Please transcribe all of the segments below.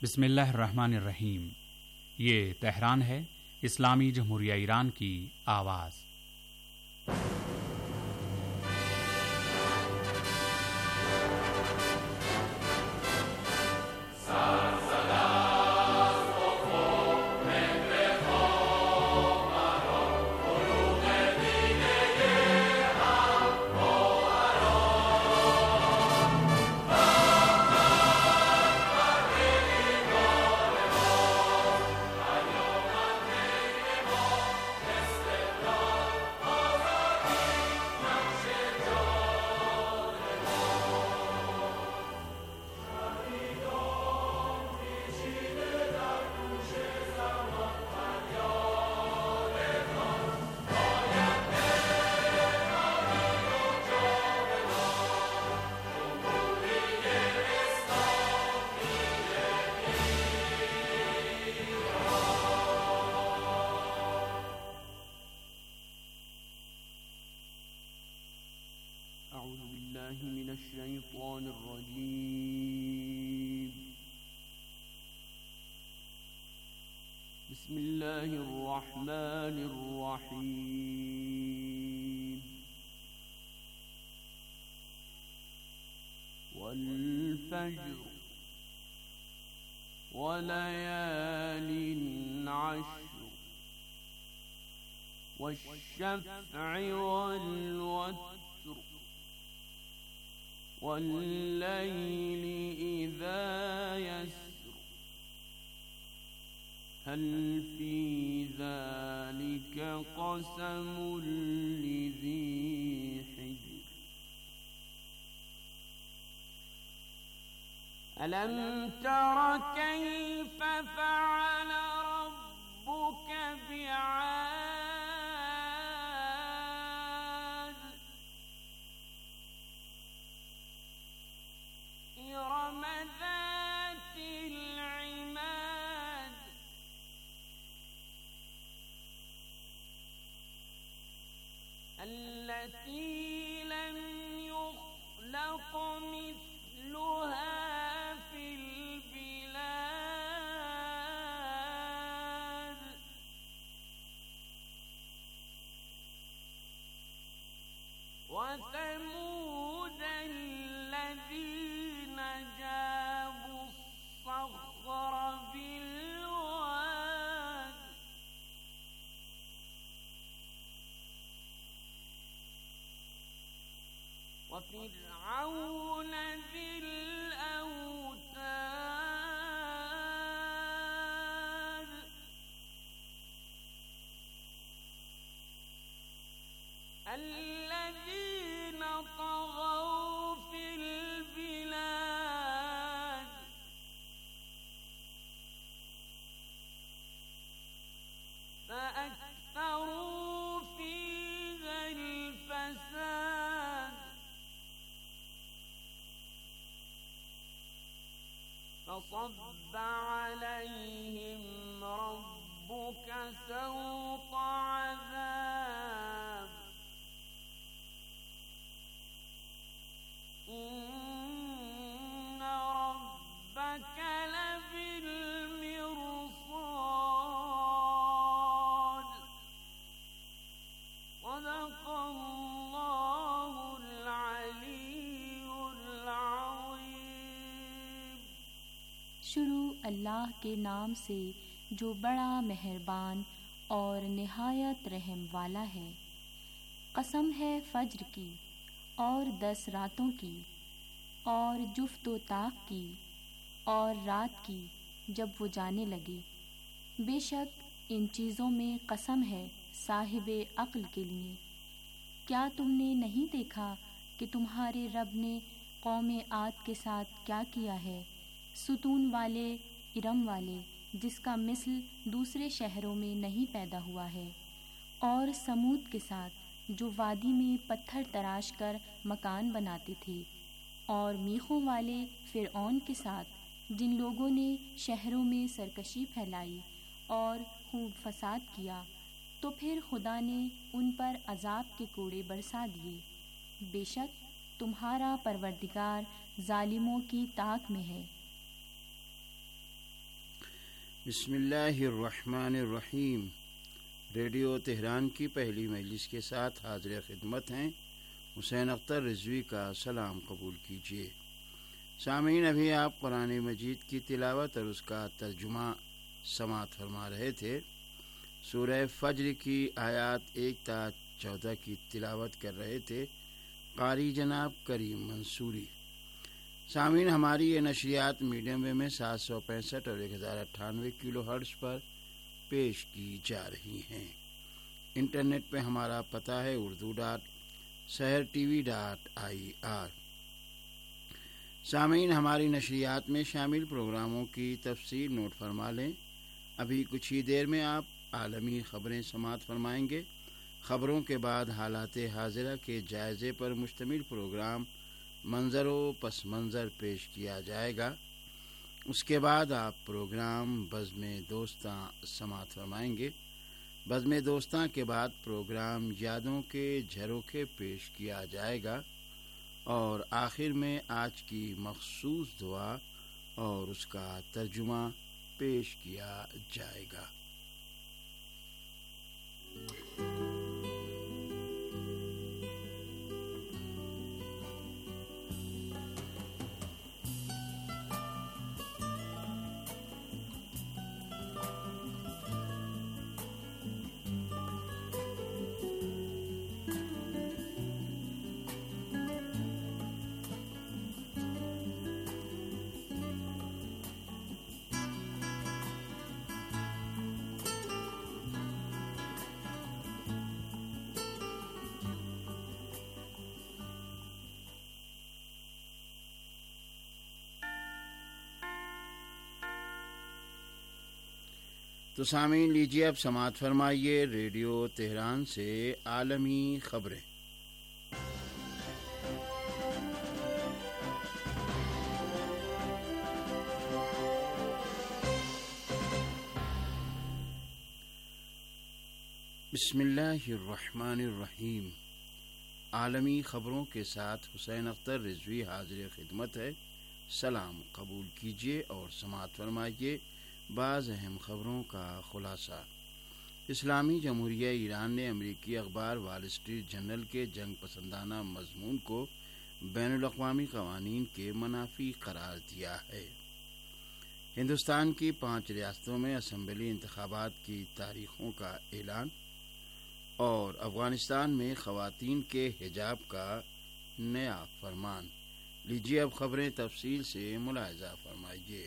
बिस्मिल्लाहिर्रहमानिर्रहीम। ये तेहरान है, इस्लामी जमहूरिया ईरान की आवाज़। أعوذ بالله من الشيطان الرجيم. بسم الله الرحمن الرحيم. والفجر وليال عشر والشفع والوتر والليل إذا يسر هل في ذلك قسم لذي حجر ألم تر كيف فعل ربك بعاد إرم ذات العماد التي لم يخلق مثلها في البلاد وثمود الذين جابوا الصخر بالواد وفرعون ذي الأوتاد الذين طغوا في البلاد فأكثروا فيها الفساد فصب عليهم ربك سوط عذاب إن ربك لبالمرصاد صدق الله العلي العظيم। शुरू अल्लाह के नाम से जो बड़ा मेहरबान और निहायत रहम वाला है। कसम है फज्र की और 10 रातों की और जुफ्त व ताक की और रात की जब वो जाने लगे। बेशक इन चीज़ों में कसम है साहिबे अक्ल के लिए। क्या तुमने नहीं देखा कि तुम्हारे रब ने कौमे आद के साथ क्या किया है, सुतून वाले इरम वाले, जिसका मिसल दूसरे शहरों में नहीं पैदा हुआ है, और समूद के साथ जो वादी में पत्थर तराश कर मकान बनाते थे, और मीखों वाले फिरऔन के साथ जिन लोगों ने शहरों में सरकशी फैलाई और खूब फसाद किया, तो फिर खुदा ने उन पर अजाब के कोड़े बरसा दिए। बेशक तुम्हारा परवरदिगार जालिमों की ताक में है। بسم اللہ الرحمن الرحیم۔ ریڈیو تہران کی پہلی مجلس کے ساتھ حاضر خدمت ہیں حسین اختر رضوی کا سلام قبول کیجیے۔ سامعین، ابھی آپ قرآن مجید کی تلاوت اور اس کا ترجمہ سماعت فرما رہے تھے۔ سورہ فجر کی آیات 1 تا 14 کی تلاوت کر رہے تھے قاری جناب کریم منصوری۔ سامعین، ہماری یہ نشریات میڈیم ویو میں 765 اور 1098 کلو ہرٹز پر پیش کی جا رہی ہیں۔ انٹرنیٹ پہ ہمارا پتہ ہے urdu.sehrtv.ir۔ سامعین، ہماری نشریات میں شامل پروگراموں کی تفصیل نوٹ فرما لیں۔ ابھی کچھ ہی دیر میں آپ عالمی خبریں سماعت فرمائیں گے۔ خبروں کے بعد حالات حاضرہ کے جائزے پر مشتمل پروگرام منظر و پس منظر پیش کیا جائے گا۔ اس کے بعد آپ پروگرام بزم دوستاں سماعت فرمائیں گے۔ بزم دوستاں کے بعد پروگرام یادوں کے جھروکے پیش کیا جائے گا، اور آخر میں آج کی مخصوص دعا اور اس کا ترجمہ پیش کیا جائے گا۔ تو سامعین، لیجیے اب سماعت فرمائیے ریڈیو تہران سے عالمی خبریں۔ بسم اللہ الرحمن الرحیم۔ عالمی خبروں کے ساتھ حسین اختر رضوی حاضر خدمت ہے۔ سلام قبول کیجیے اور سماعت فرمائیے بعض اہم خبروں کا خلاصہ۔ اسلامی جمہوریہ ایران نے امریکی اخبار وال اسٹریٹ جرنل کے جنگ پسندانہ مضمون کو بین الاقوامی قوانین کے منافی قرار دیا ہے۔ ہندوستان کی 5 ریاستوں میں اسمبلی انتخابات کی تاریخوں کا اعلان، اور افغانستان میں خواتین کے حجاب کا نیا فرمان۔ لیجیے اب خبریں تفصیل سے ملاحظہ فرمائیے۔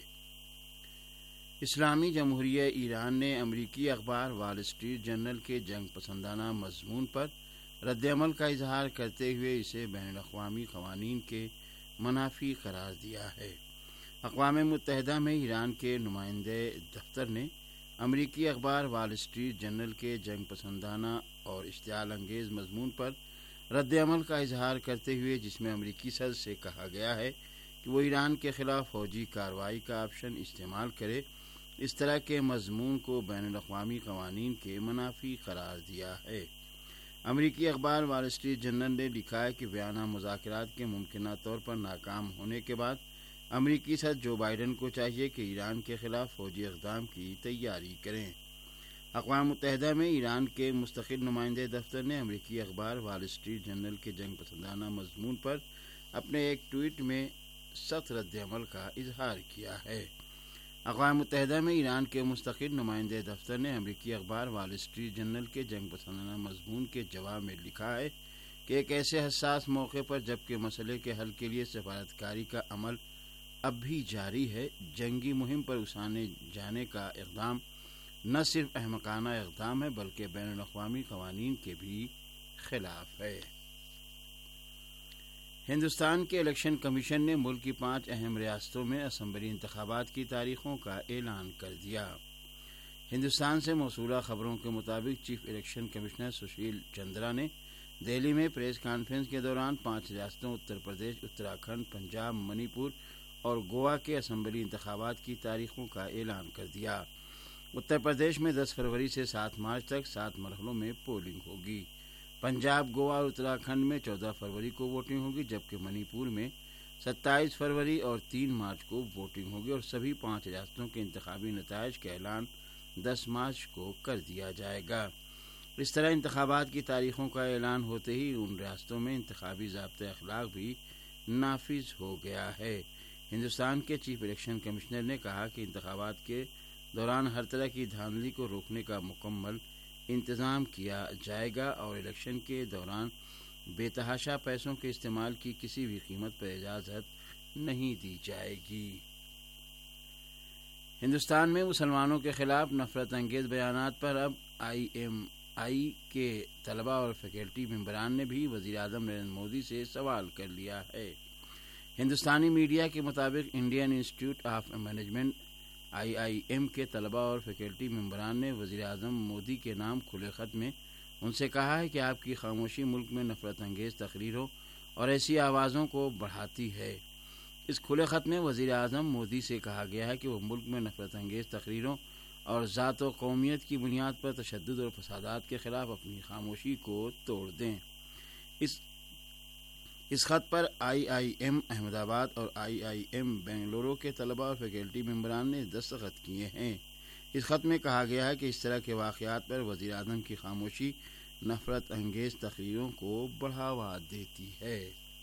اسلامی جمہوریہ ایران نے امریکی اخبار وال اسٹریٹ جرنل کے جنگ پسندانہ مضمون پر رد عمل کا اظہار کرتے ہوئے اسے بین الاقوامی قوانین کے منافی قرار دیا ہے۔ اقوام متحدہ میں ایران کے نمائندے دفتر نے امریکی اخبار وال اسٹریٹ جرنل کے جنگ پسندانہ اور اشتعال انگیز مضمون پر رد عمل کا اظہار کرتے ہوئے، جس میں امریکی صدر سے کہا گیا ہے کہ وہ ایران کے خلاف فوجی کارروائی کا آپشن استعمال کرے، اس طرح کے مضمون کو بین الاقوامی قوانین کے منافی قرار دیا ہے۔ امریکی اخبار وال اسٹریٹ جرنل نے لکھا ہے کہ بیانہ مذاکرات کے ممکنہ طور پر ناکام ہونے کے بعد امریکی صدر جو بائیڈن کو چاہیے کہ ایران کے خلاف فوجی اقدام کی تیاری کریں۔ اقوام متحدہ میں ایران کے مستقل نمائندے دفتر نے امریکی اخبار وال اسٹریٹ جرنل کے جنگ پسندانہ مضمون پر اپنے ایک ٹویٹ میں سخت رد عمل کا اظہار کیا ہے۔ اقوام متحدہ میں ایران کے مستقل نمائندے دفتر نے امریکی اخبار وال اسٹریٹ جرنل کے جنگ پسندانہ مضمون کے جواب میں لکھا ہے کہ ایک ایسے حساس موقع پر جبکہ مسئلے کے حل کے لیے سفارتکاری کا عمل اب بھی جاری ہے، جنگی مہم پر اکسانے جانے کا اقدام نہ صرف احمقانہ اقدام ہے بلکہ بین الاقوامی قوانین کے بھی خلاف ہے۔ ہندوستان کے الیکشن کمیشن نے ملک کی 5 اہم ریاستوں میں اسمبلی انتخابات کی تاریخوں کا اعلان کر دیا۔ ہندوستان سے موصولہ خبروں کے مطابق chief election commissioner Sushil Chandra نے دہلی میں پریس کانفرنس کے دوران 5 ریاستوں اتر پردیش، اتراکھنڈ، پنجاب، منی پور اور گوا کے اسمبلی انتخابات کی تاریخوں کا اعلان کر دیا۔ اتر پردیش میں 10 فروری سے 7 مارچ تک 7 مرحلوں میں پولنگ ہوگی۔ پنجاب، گوا اور اتراکھنڈ میں 14 فروری کو ووٹنگ ہوگی، جبکہ منی پور میں 27 فروری اور 3 مارچ کو ووٹنگ ہوگی اور سبھی 5 ریاستوں کے انتخابی نتائج کا اعلان 10 مارچ کو کر دیا جائے گا۔ اس طرح انتخابات کی تاریخوں کا اعلان ہوتے ہی ان ریاستوں میں انتخابی ضابطۂ اخلاق بھی نافذ ہو گیا ہے۔ ہندوستان کے چیف الیکشن کمشنر نے کہا کہ انتخابات کے دوران ہر طرح کی دھاندلی کو روکنے کا مکمل انتظام کیا جائے گا اور الیکشن کے دوران بے تحاشا پیسوں کے استعمال کی کسی بھی قیمت پر اجازت نہیں دی جائے گی۔ ہندوستان میں مسلمانوں کے خلاف نفرت انگیز بیانات پر اب IMI کے طلبہ اور فیکلٹی ممبران نے بھی وزیر اعظم نریندر مودی سے سوال کر لیا ہے۔ ہندوستانی میڈیا کے مطابق Indian Institute of Management IIM کے طلبہ اور فیکلٹی ممبران نے وزیر اعظم مودی کے نام کھلے خط میں ان سے کہا ہے کہ آپ کی خاموشی ملک میں نفرت انگیز تقریروں اور ایسی آوازوں کو بڑھاتی ہے۔ اس کھلے خط میں وزیر اعظم مودی سے کہا گیا ہے کہ وہ ملک میں نفرت انگیز تقریروں اور ذات و قومیت کی بنیاد پر تشدد اور فسادات کے خلاف اپنی خاموشی کو توڑ دیں۔ اس خط پر IIM احمد آباد اور IIM بنگلورو کے طلبہ اور فیکلٹی ممبران نے دستخط کیے ہیں۔ اس خط میں کہا گیا ہے کہ اس طرح کے واقعات پر وزیر اعظم کی خاموشی نفرت انگیز تقریروں کو بڑھاوا دیتی ہے۔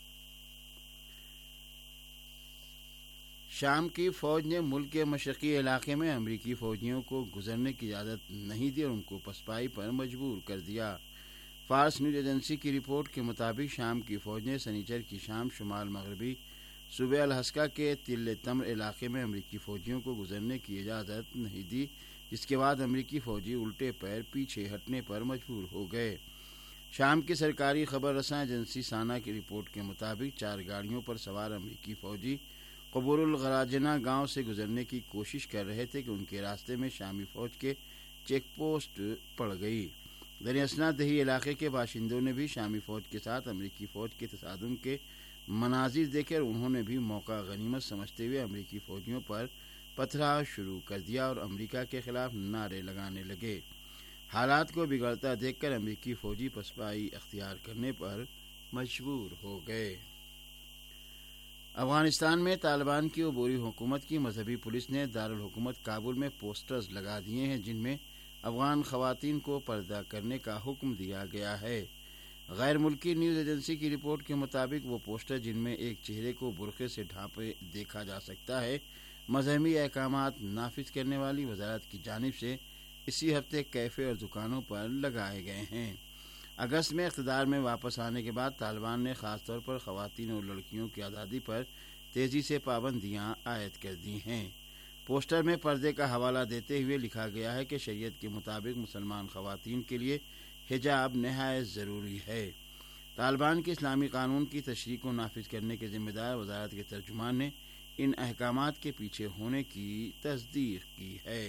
شام کی فوج نے ملک کے مشرقی علاقے میں امریکی فوجیوں کو گزرنے کی اجازت نہیں دی اور ان کو پسپائی پر مجبور کر دیا۔ فارس نیوز ایجنسی کی رپورٹ کے مطابق شام کی فوج نے سنیچر کی شام شمال مغربی صوبے الحسکا کے تل تمر علاقے میں امریکی فوجیوں کو گزرنے کی اجازت نہیں دی، جس کے بعد امریکی فوجی الٹے پیر پیچھے ہٹنے پر مجبور ہو گئے۔ شام کی سرکاری خبر رساں ایجنسی سانا کی رپورٹ کے مطابق 4 گاڑیوں پر سوار امریکی فوجی قبور الغراجنہ گاؤں سے گزرنے کی کوشش کر رہے تھے کہ ان کے راستے میں شامی فوج کے چیک پوسٹ پڑ گئی۔ دریاسنا دہی علاقے کے باشندوں نے بھی شامی فوج کے ساتھ امریکی فوج کے تصادم کے مناظر دیکھے اور انہوں نے بھی موقع غنیمت سمجھتے ہوئے امریکی فوجیوں پر پتھراؤ شروع کر دیا اور امریکہ کے خلاف نعرے لگانے لگے۔ حالات کو بگڑتا دیکھ کر امریکی فوجی پسپائی اختیار کرنے پر مجبور ہو گئے۔ افغانستان میں طالبان کی عبوری حکومت کی مذہبی پولیس نے دارالحکومت کابل میں پوسٹرز لگا دیے ہیں جن میں افغان خواتین کو پردہ کرنے کا حکم دیا گیا ہے۔ غیر ملکی نیوز ایجنسی کی رپورٹ کے مطابق وہ پوسٹر جن میں ایک چہرے کو برقعے سے ڈھانپے دیکھا جا سکتا ہے مذہبی احکامات نافذ کرنے والی وزارت کی جانب سے اسی ہفتے کیفے اور دکانوں پر لگائے گئے ہیں۔ اگست میں اقتدار میں واپس آنے کے بعد طالبان نے خاص طور پر خواتین اور لڑکیوں کی آزادی پر تیزی سے پابندیاں عائد کر دی ہیں۔ پوسٹر میں پردے کا حوالہ دیتے ہوئے لکھا گیا ہے کہ شریعت کے مطابق مسلمان خواتین کے لیے حجاب نہایت ضروری ہے۔ طالبان کے اسلامی قانون کی تشریح کو نافذ کرنے کے ذمہ دار وزارت کے ترجمان نے ان احکامات کے پیچھے ہونے کی تصدیق کی ہے۔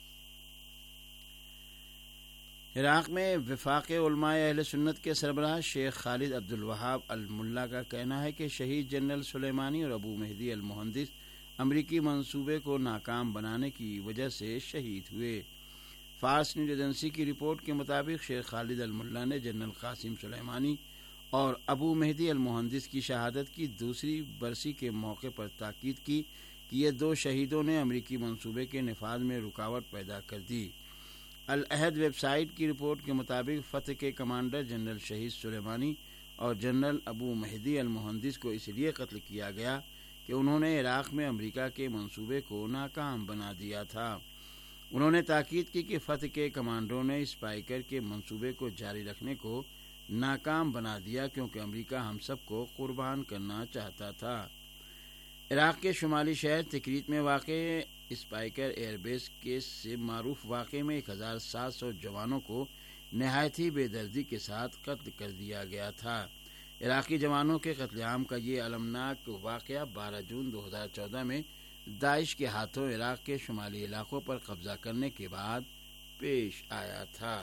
عراق میں وفاق علماء اہل سنت کے سربراہ شیخ خالد عبدالوہاب الملا کا کہنا ہے کہ شہید جنرل سلیمانی اور ابو مہدی المہندس امریکی منصوبے کو ناکام بنانے کی وجہ سے شہید ہوئے۔ فارس نیوز ایجنسی کی رپورٹ کے مطابق شیخ خالد الملا نے جنرل قاسم سلیمانی اور ابو مہدی المہندس کی شہادت کی دوسری برسی کے موقع پر تاکید کی کہ یہ 2 شہیدوں نے امریکی منصوبے کے نفاذ میں رکاوٹ پیدا کر دی۔ العہد ویب سائٹ کی رپورٹ کے مطابق فتح کے کمانڈر جنرل شہید سلیمانی اور جنرل ابو مہدی المہندس کو اس لیے قتل کیا گیا کہ انہوں نے عراق میں امریکہ کے منصوبے کو ناکام بنا دیا تھا۔ انہوں نے تاکید کی کہ فتح کے کمانڈروں نے اسپائکر کے منصوبے کو جاری رکھنے کو ناکام بنا دیا کیونکہ امریکہ ہم سب کو قربان کرنا چاہتا تھا۔ عراق کے شمالی شہر تکریت میں واقع اسپائکر ایئر بیس کے سے معروف واقعے میں 1700 جوانوں کو نہایت ہی بے دردی کے ساتھ قتل کر دیا گیا تھا۔ عراقی جوانوں کے قتل عام کا یہ المناک واقعہ 12 جون 2014 میں داعش کے ہاتھوں عراق کے شمالی علاقوں پر قبضہ کرنے کے بعد پیش آیا تھا۔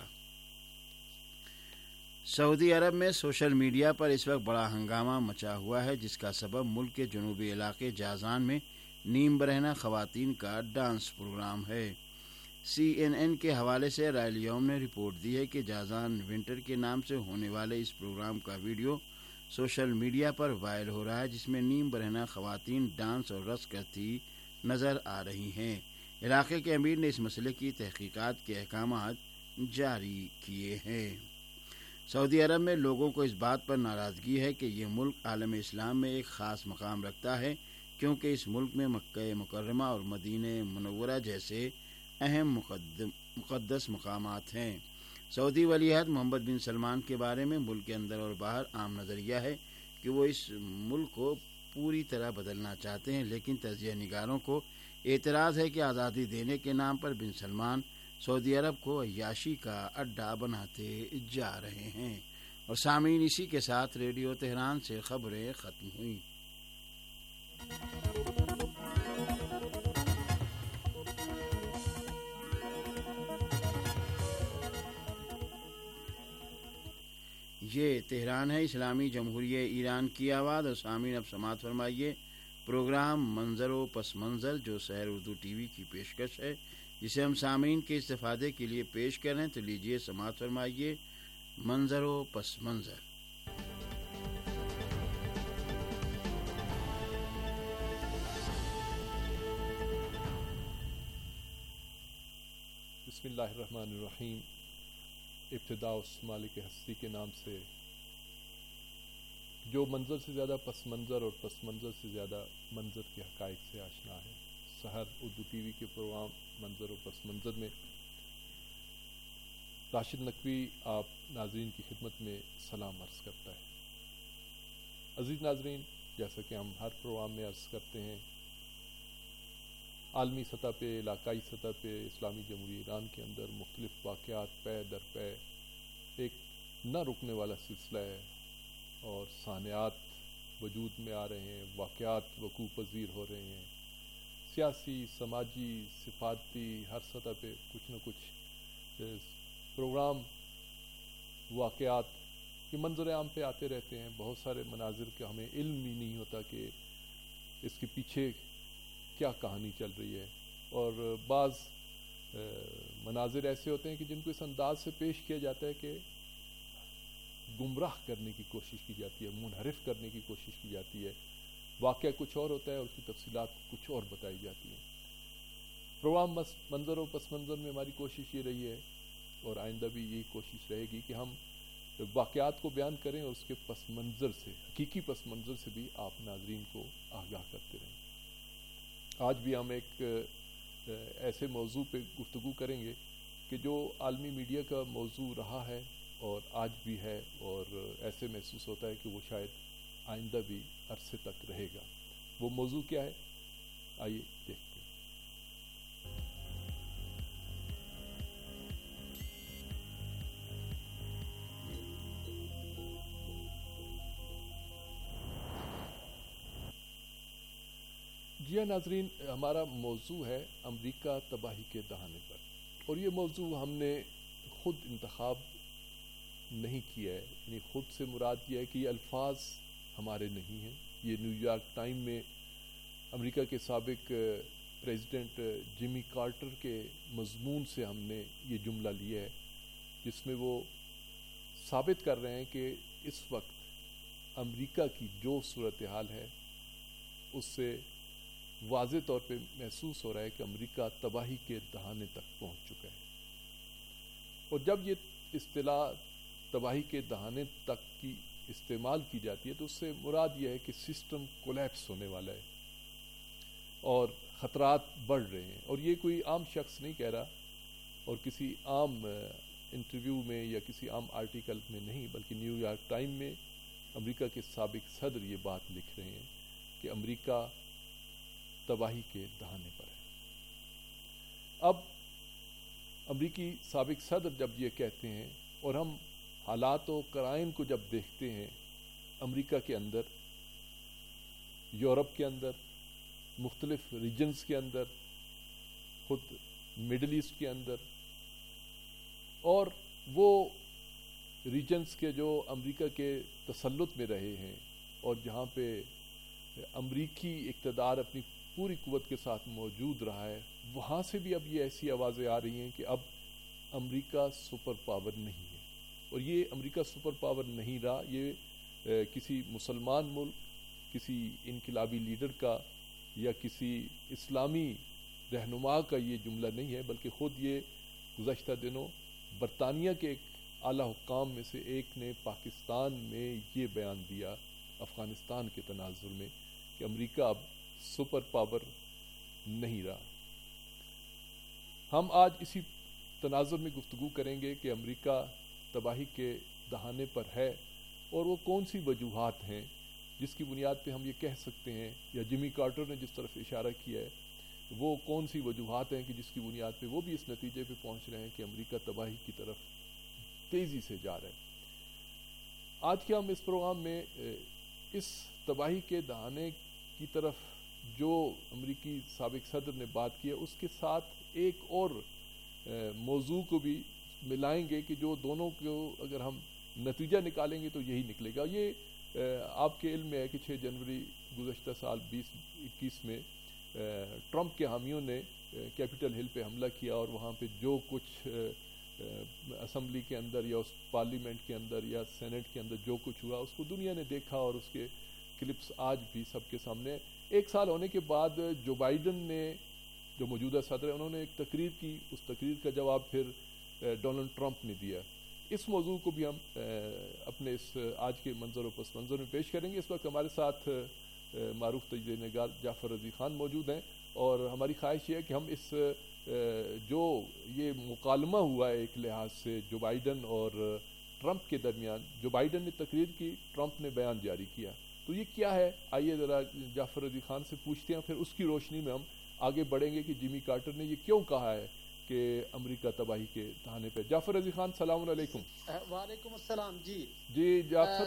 سعودی عرب میں سوشل میڈیا پر اس وقت بڑا ہنگامہ مچا ہوا ہے جس کا سبب ملک کے جنوبی علاقے جازان میں نیم برہنہ خواتین کا ڈانس پروگرام ہے۔ CNN کے حوالے سے رائے اليوم نے رپورٹ دی ہے کہ جازان ونٹر کے نام سے ہونے والے اس پروگرام کا ویڈیو सोशल मीडिया पर वायरल हो रहा है, जिसमें नीम बरहना खवातीन डांस और रक्स करती नजर आ रही हैं। इलाके के अमीर ने इस मसले की तहकीकात के अहकामात जारी किए हैं। सऊदी अरब में लोगों को इस बात पर नाराज़गी है कि यह मुल्क आलम इस्लाम में एक ख़ास मकाम रखता है, क्योंकि इस मुल्क में मक्का मुकर्रमा और मदीने मुनव्वरा जैसे अहम मुक़द्दस मकामात हैं। सऊदी वलीअहद मोहम्मद बिन सलमान के बारे में मुल्क के अंदर और बाहर आम नज़रिया है कि वो इस मुल्क को पूरी तरह बदलना चाहते हैं, लेकिन तजिया निगारों को एतराज़ है कि आज़ादी देने के नाम पर बिन सलमान सऊदी अरब को अय्याशी का अड्डा बनाते जा रहे हैं। और सामीन, इसी के साथ रेडियो तेहरान से खबरें ख़त्म हुई। ये तेहरान है, इस्लामी जमहूरिया ईरान की आवाज़। और सामीन, अब समाअत फरमाइए प्रोग्राम मंजर पस मंज़र, जो शहर उर्दू टीवी की पेशकश है, जिसे हम सामीन के इस्तेफादे के लिए पेश करें। तो लीजिए समाअत फरमाइए मंजर पस मंज़र। बिस्मिल्लाहिर्रहमानिर्रहीम। इब्तिदा उस मालिक हस्ती के नाम से जो मंज़र से ज़्यादा पस मंज़र और पस मंज़र से ज़्यादा मंज़र के हक़ाइक़ से आशना है। सहर उर्दू टीवी के प्रोग्राम मंज़र और पस मंज़र में राशिद नकवी आप नाज़रीन की खिदमत में सलाम अर्ज़ करता है। अज़ीज़ नाज़रीन, जैसा कि हम हर प्रोग्राम में अर्ज़ करते हैं, आलमी सतह पे, इलाकाई सतह पे इस्लामी जमहूरिया ईरान के अंदर मुख्तलिफ़ वाक़यात पै दर पै एक न रुकने वाला सिलसिला है और सानियात वजूद में आ रहे हैं, वाक़यात वक़ूअ पज़ीर हो रहे हैं। सियासी, समाजी, सिफाती हर सतह पे कुछ न कुछ प्रोग्राम वाक़यात ये मंज़र आम पे आते रहते हैं। बहुत सारे मनाजिर के हमें इल्म ही नहीं होता कि इसके पीछे क्या कहानी चल रही है। और बाज़ मनाजिर ऐसे होते हैं कि जिनको इस अंदाज से पेश किया जाता है कि गुमराह करने की कोशिश की जाती है, मुनहरिफ करने की कोशिश की जाती है। वाक़या कुछ और होता है और उसकी तफसीलात कुछ और बताई जाती हैं। प्रोग्राम मंज़र और पस मंज़र में हमारी कोशिश ये रही है और आइंदा भी यही कोशिश रहेगी कि हम वाक़यात को बयान करें और उसके पस मंज़र से, हकीकी पस मंज़र से भी आप नाज़रीन को आगाह करते रहें। आज भी हम एक ऐसे मौजू पे गुफ्तगू करेंगे कि जो आलमी मीडिया का मौजू रहा है और आज भी है, और ऐसे महसूस होता है कि वो शायद आइंदा भी अरसे तक रहेगा। वो मौजू क्या है, आइए देखते हैं। जी हाँ नाज़रीन, हमारा मौजू है अमेरिका तबाही के दहाने पर, और ये मौजू हमने खुद इंतखाब नहीं किया है। यानी खुद से मुराद ये है कि ये अल्फाज हमारे नहीं हैं। ये न्यूयॉर्क टाइम में अमेरिका के साबिक प्रेसिडेंट जिमी कार्टर के मज़मून से हमने ये जुमला लिया है, जिसमें वो साबित कर रहे हैं कि इस वक्त अमेरिका की जो सूरत हाल है उससे वाज़े तौर पे महसूस हो रहा है कि अमेरिका तबाही के दहाने तक पहुंच चुका है। और जब ये इस्तिलाह तबाही के दहाने तक की इस्तेमाल की जाती है तो उससे मुराद ये है कि सिस्टम कोलैप्स होने वाला है और ख़तरात बढ़ रहे हैं। और ये कोई आम शख्स नहीं कह रहा और किसी आम इंटरव्यू में या किसी आम आर्टिकल में नहीं, बल्कि न्यूयॉर्क टाइम में अमेरिका के साबिक सदर ये बात लिख रहे हैं कि अमेरिका तबाही के दहाने पर है। अब अमेरिकी साबिक सदर जब ये कहते हैं और हम हालात और कराइन को जब देखते हैं अमेरिका के अंदर, यूरोप के अंदर, मुख्तलिफ रीजन्स के अंदर, खुद मिडल ईस्ट के अंदर, और वो रीजन्स के जो अमेरिका के तसल्लुत में रहे हैं और जहाँ पे अमेरिकी इक़्तिदार अपनी पूरी कुव्वत के साथ मौजूद रहा है, वहाँ से भी अब ये ऐसी आवाज़ें आ रही हैं कि अब अमेरिका सुपर पावर नहीं है। और ये अमेरिका सुपर पावर नहीं रहा, ये کسی مسلمان ملک، کسی انقلابی لیڈر کا یا کسی اسلامی رہنما کا یہ جملہ نہیں ہے، بلکہ خود یہ گزشتہ دنوں برطانیہ کے ایک اعلیٰ حکام میں سے ایک نے پاکستان میں یہ بیان دیا افغانستان کے تناظر میں کہ امریکہ اب سپر پاور نہیں رہا۔ ہم آج اسی تناظر میں گفتگو کریں گے کہ امریکہ تباہی کے دہانے پر ہے، اور وہ کون سی وجوہات ہیں جس کی بنیاد پہ ہم یہ کہہ سکتے ہیں، یا جمی کارٹر نے جس طرف اشارہ کیا ہے وہ کون سی وجوہات ہیں کہ جس کی بنیاد پہ وہ بھی اس نتیجے پہ پہنچ رہے ہیں کہ امریکہ تباہی کی طرف تیزی سے جا رہا ہے۔ آج کے ہم اس پروگرام میں اس تباہی کے دہانے کی طرف جو امریکی سابق صدر نے بات کی ہے اس کے ساتھ ایک اور موضوع کو بھی ملائیں گے کہ جو دونوں کو اگر ہم نتیجہ نکالیں گے تو یہی نکلے گا۔ یہ آپ کے علم میں ہے کہ 6 جنوری گزشتہ سال 2021 میں ٹرمپ کے حامیوں نے کیپٹل ہل پہ حملہ کیا، اور وہاں پہ جو کچھ اسمبلی کے اندر یا اس پارلیمنٹ کے اندر یا سینٹ کے اندر جو کچھ ہوا اس کو دنیا نے دیکھا، اور اس کے کلپس آج بھی سب کے سامنے۔ 1 سال ہونے کے بعد جو بائیڈن نے، جو موجودہ صدر ہیں، انہوں نے ایک تقریر کی، اس تقریر کا جواب پھر ڈونلڈ ٹرمپ نے دیا۔ اس موضوع کو بھی ہم اپنے اس آج کے منظر و پس منظر میں پیش کریں گے۔ اس وقت ہمارے ساتھ معروف تجزیہ نگار جعفر رضی خان موجود ہیں، اور ہماری خواہش یہ ہے کہ ہم اس جو یہ مکالمہ ہوا ہے ایک لحاظ سے جو بائیڈن اور ٹرمپ کے درمیان، جو بائیڈن نے تقریر کی، ٹرمپ نے بیان جاری کیا، تو یہ کیا ہے؟ آئیے ذرا جعفر رضی خان سے پوچھتے ہیں، پھر اس کی روشنی میں ہم آگے بڑھیں گے کہ جمی کارٹر نے یہ کیوں کہا ہے کہ امریکہ تباہی کے دہانے پہ۔ جعفر رضی خان السلام علیکم۔ وعلیکم السلام۔ جی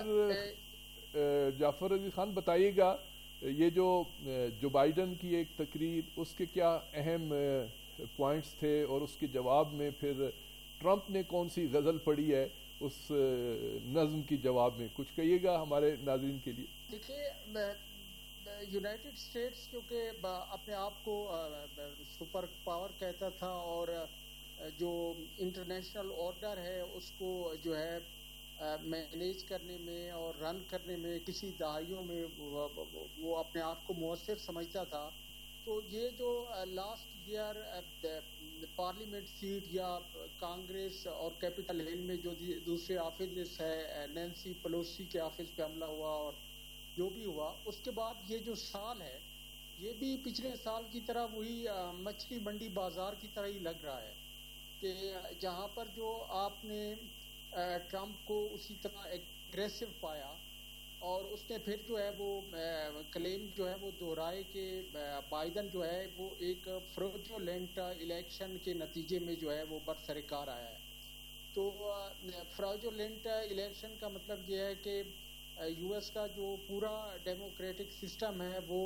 جعفر رضی خان بتائیے گا، یہ جو بائیڈن کی ایک تقریر، اس کے کیا اہم پوائنٹس تھے، اور اس کے جواب میں پھر ٹرمپ نے کون سی غزل پڑھی ہے اس نظم کی جواب میں؟ کچھ کہیے گا ہمارے ناظرین کے لیے۔ دیکھیے، یونائٹڈ اسٹیٹس کیونکہ اپنے آپ کو سپر پاور کہتا تھا، اور جو انٹرنیشنل آرڈر ہے اس کو جو ہے مینیج کرنے میں اور رن کرنے میں کسی دہائیوں میں وہ اپنے آپ کو مؤثر سمجھتا تھا، تو یہ جو لاسٹ ایئر پارلیمنٹ سیٹ یا کانگریس اور کیپٹل ہل میں جو دوسرے آفس ہے، نینسی پلوسی کے آفس پہ حملہ ہوا اور جو بھی ہوا، اس کے بعد یہ جو سال ہے یہ بھی پچھلے سال کی طرح وہی مچھلی منڈی بازار کی طرح ہی لگ رہا ہے، کہ جہاں پر جو آپ نے ٹرمپ کو اسی طرح ایگریسو پایا، اور اس نے پھر جو ہے وہ کلیم جو ہے وہ دہرائے کہ بائیڈن جو ہے وہ ایک فراڈولنٹ الیکشن کے نتیجے میں جو ہے وہ برسرکار آیا ہے۔ تو فراڈولنٹ الیکشن کا مطلب یہ ہے کہ یو ایس کا جو پورا ڈیموکریٹک سسٹم ہے وہ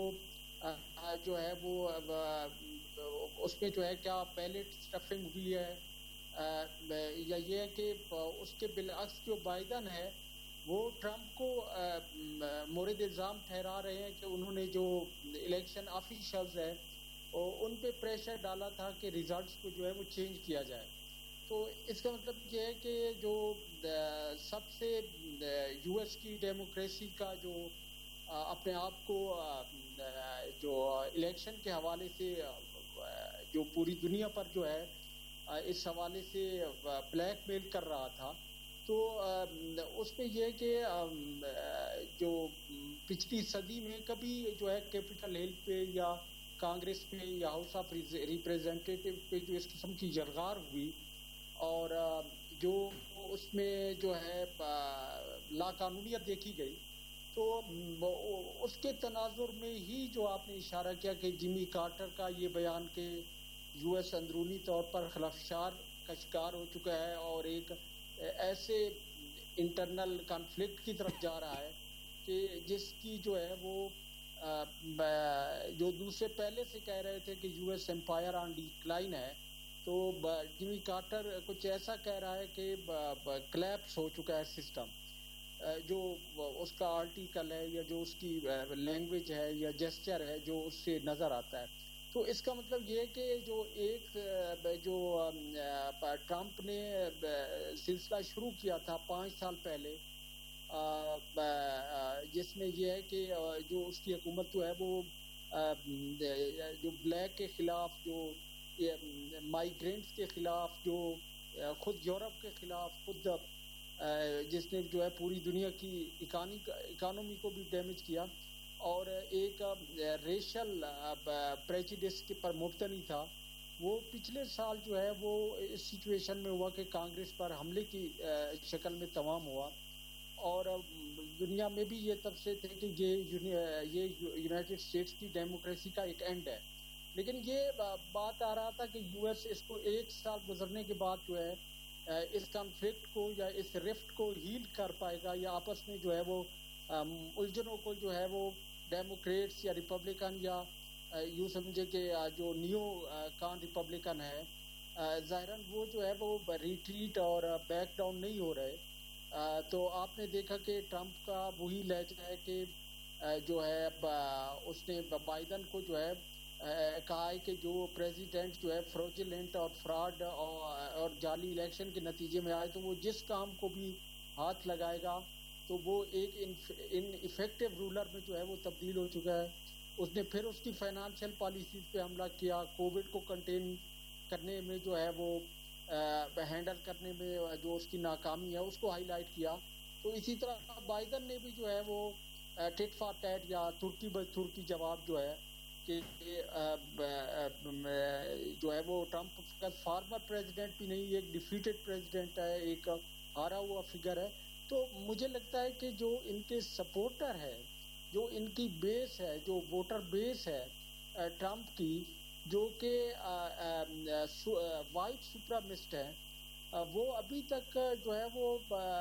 جو ہے وہ اس میں جو ہے کیا بیلٹ اسٹفنگ ہوئی ہے، یا یہ ہے کہ اس کے بالعکس جو بائیڈن ہے وہ ٹرمپ کو مورد الزام ٹھہرا رہے ہیں کہ انہوں نے جو الیکشن آفیشلز ہیں ان پہ پریشر ڈالا تھا کہ ریزلٹس کو جو ہے وہ چینج کیا جائے۔ تو اس کا مطلب یہ ہے کہ جو سب سے یو ایس کی ڈیموکریسی کا جو اپنے آپ کو جو الیکشن کے حوالے سے جو پوری دنیا پر جو ہے اس حوالے سے بلیک میل کر رہا تھا، تو اس میں یہ کہ جو پچھلی صدی میں کبھی جو ہے کیپٹل ہل پہ یا کانگریس پہ یا ہاؤس آف ریپریزنٹیٹیو پہ جو اس قسم کی جلغار ہوئی، اور جو اس میں جو ہے لاقانونیت دیکھی گئی، تو اس کے تناظر میں ہی جو آپ نے اشارہ کیا کہ جمی کارٹر کا یہ بیان کہ یو ایس اندرونی طور پر خلفشار کا شکار ہو چکا ہے اور ایک ایسے انٹرنل کانفلکٹ کی طرف جا رہا ہے کہ جس کی جو ہے وہ جو دوسرے پہلے سے کہہ رہے تھے کہ U S empire on decline ہے، تو جمی کارٹر کچھ ایسا کہہ رہا ہے کہ کلیپس ہو چکا ہے سسٹم، جو اس کا آرٹیکل ہے یا جو اس کی لینگویج ہے یا جیسچر ہے جو اس سے نظر آتا ہے۔ تو اس کا مطلب یہ کہ جو ایک جو ٹرمپ نے سلسلہ شروع کیا تھا 5 سال پہلے جس میں یہ ہے کہ جو اس کی حکومت جو ہے وہ جو بلیک کے خلاف، جو مائیگرینٹس کے خلاف، جو خود یورپ کے خلاف، خود جس نے جو ہے پوری دنیا کی اکانومی کو بھی ڈیمیج کیا، اور ایک ریشل پریجوڈس کے پر مبتنی تھا، وہ پچھلے سال جو ہے وہ اس سچویشن میں ہوا کہ کانگریس پر حملے کی شکل میں تمام ہوا، اور دنیا میں بھی یہ تبصرے تھے کہ یہ یونائٹڈ اسٹیٹس کی ڈیموکریسی کا ایک اینڈ ہے. لیکن یہ بات آ رہا تھا کہ یو ایس اس کو 1 سال گزرنے کے بعد جو ہے اس کنفلکٹ کو یا اس رفٹ کو ہیل کر پائے گا، یا آپس میں جو ہے وہ الجھنوں کو جو ہے وہ ڈیموکریٹس یا ریپبلکن یا یوں سمجھے کہ جو نیو کان ریپبلکن ہے، ظاہراً وہ جو ہے وہ ریٹریٹ اور بیک ڈاؤن نہیں ہو رہے. تو آپ نے دیکھا کہ ٹرمپ کا وہی لہجہ ہے کہ جو ہے اس نے بائیڈن کو جو ہے کہا ہے کہ جو پریزیڈنٹ جو ہے فروجیلنٹ اور فراڈ اور جعلی الیکشن کے نتیجے میں آئے تو وہ جس کام کو بھی ہاتھ لگائے گا تو وہ ایک ان افیکٹو رولر میں جو ہے وہ تبدیل ہو چکا ہے. اس نے پھر اس کی فائنانشیل پالیسیز پہ حملہ کیا، کووڈ کو کنٹین کرنے میں جو ہے وہ ہینڈل کرنے میں جو اس کی ناکامی ہے اس کو ہائی لائٹ کیا. تو اسی طرح بائیڈن نے بھی جو ہے وہ ٹٹ فار ٹیٹ یا ترکی بہ ترکی جواب جو ہے کہ جو ہے وہ ٹرمپ کا فارمر پریزیڈنٹ بھی نہیں، ایک ڈیفیٹڈ پریزیڈنٹ ہے، ایک ہارا ہوا فگر ہے. تو مجھے لگتا ہے کہ جو ان کے سپورٹر ہے، جو ان کی بیس ہے، جو ووٹر بیس ہے ٹرمپ کی، جو کہ وائٹ سپرامسٹ ہے، وہ ابھی تک جو ہے وہ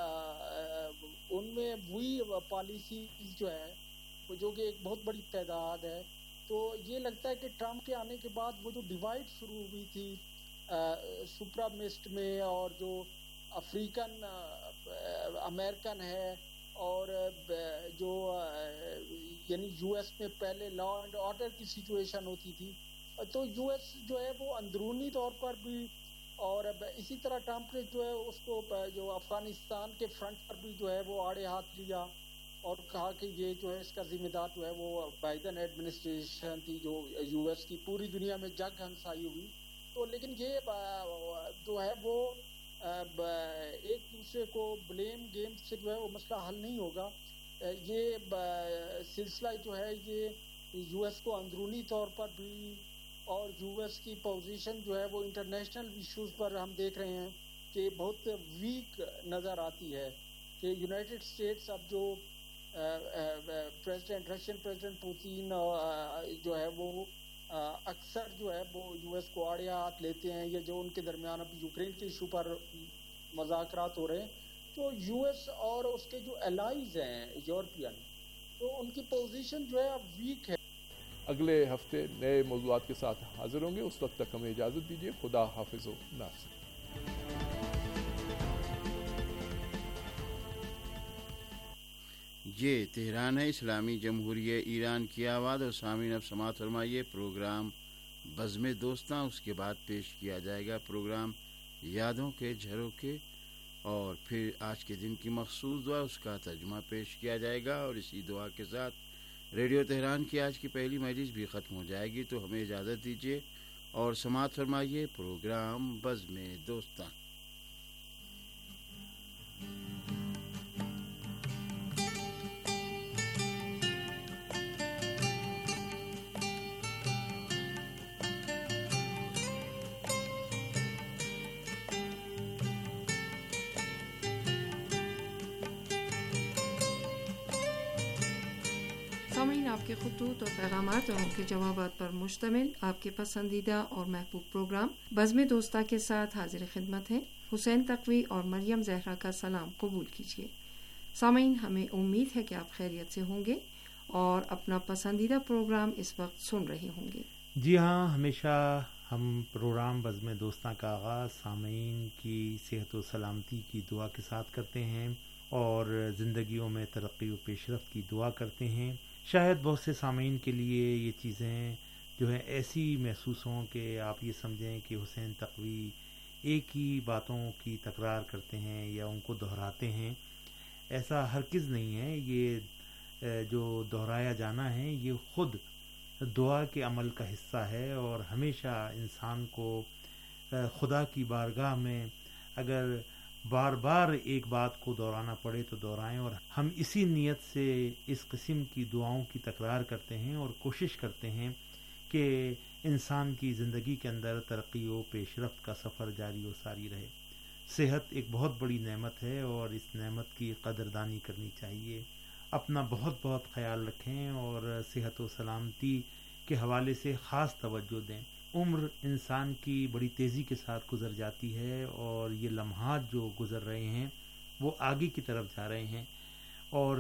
ان میں وہی پالیسی جو ہے جو کہ ایک بہت بڑی تعداد ہے. تو یہ لگتا ہے کہ ٹرمپ کے آنے کے بعد وہ جو ڈیوائڈ شروع ہوئی تھی سپرامسٹ میں، اور جو افریقن امریکن ہے، اور جو یعنی یو ایس میں پہلے لا اینڈ آرڈر کی سچویشن ہوتی تھی، تو یو ایس جو ہے وہ اندرونی طور پر بھی، اور اسی طرح ٹرمپ نے جو ہے اس کو جو افغانستان کے فرنٹ پر بھی جو ہے وہ آڑے ہاتھ لیا اور کہا کہ یہ جو ہے اس کا ذمہ دار جو ہے وہ بائیڈن ایڈمنسٹریشن تھی، جو یو ایس کی پوری دنیا میں جنگ ہنسائی ہوئی. تو لیکن یہ جو ہے وہ ایک دوسرے کو بلیم گیم سے جو ہے وہ مسئلہ حل نہیں ہوگا. یہ سلسلہ جو ہے یہ یو ایس کو اندرونی طور پر بھی، اور یو ایس کی پوزیشن جو ہے وہ انٹرنیشنل ایشوز پر ہم دیکھ رہے ہیں کہ بہت ویک نظر آتی ہے. کہ یونائٹڈ اسٹیٹس اب جو رشین پریزیڈنٹ پوتین جو ہے وہ اکثر جو ہے وہ یو ایس کو آڑے ہاتھ لیتے ہیں، یا جو ان کے درمیان اب یوکرین کے ایشو پر مذاکرات ہو رہے ہیں، تو یو ایس اور اس کے جو الائز ہیں یورپین، تو ان کی پوزیشن جو ہے اب ویک ہے. اگلے ہفتے نئے موضوعات کے ساتھ حاضر ہوں گے. اس وقت تک ہمیں اجازت دیجیے. خدا حافظ و ناصر. یہ تہران ہے، اسلامی جمہوریہ ایران کی آواز. اور سامعین اب سماعت فرمائیے پروگرام بزم دوستاں. اس کے بعد پیش کیا جائے گا پروگرام یادوں کے جھروکے، اور پھر آج کے دن کی مخصوص دعا، اس کا ترجمہ پیش کیا جائے گا. اور اسی دعا کے ساتھ ریڈیو تہران کی آج کی پہلی مجلس بھی ختم ہو جائے گی. تو ہمیں اجازت دیجیے اور سماعت فرمائیے پروگرام بزم دوستاں. سامعین، آپ کے خطوط اور پیغامات اور ان کے جوابات پر مشتمل آپ کے پسندیدہ اور محبوب پروگرام بزم دوستاں کے ساتھ حاضر خدمت ہیں. حسین تقوی اور مریم زہرا کا سلام قبول کیجیے. سامعین، ہمیں امید ہے کہ آپ خیریت سے ہوں گے اور اپنا پسندیدہ پروگرام اس وقت سن رہے ہوں گے. جی ہاں، ہمیشہ ہم پروگرام بزم دوستاں کا آغاز سامعین کی صحت و سلامتی کی دعا کے ساتھ کرتے ہیں اور زندگیوں میں ترقی و پیش رفت کی دعا کرتے ہیں. شاید بہت سے سامعین کے لیے یہ چیزیں جو ہیں ایسی محسوس ہوں کہ آپ یہ سمجھیں کہ حسین تقوی ایک ہی باتوں کی تکرار کرتے ہیں یا ان کو دہراتے ہیں، ایسا ہرگز نہیں ہے. یہ جو دہرایا جانا ہے یہ خود دعا کے عمل کا حصہ ہے، اور ہمیشہ انسان کو خدا کی بارگاہ میں اگر بار بار ایک بات کو دہرانا پڑے تو دہرائیں. اور ہم اسی نیت سے اس قسم کی دعاؤں کی تکرار کرتے ہیں اور کوشش کرتے ہیں کہ انسان کی زندگی کے اندر ترقی و پیش رفت کا سفر جاری و ساری رہے. صحت ایک بہت بڑی نعمت ہے اور اس نعمت کی قدردانی کرنی چاہیے. اپنا بہت بہت خیال رکھیں اور صحت و سلامتی کے حوالے سے خاص توجہ دیں. عمر انسان کی بڑی تیزی کے ساتھ گزر جاتی ہے اور یہ لمحات جو گزر رہے ہیں وہ آگے کی طرف جا رہے ہیں، اور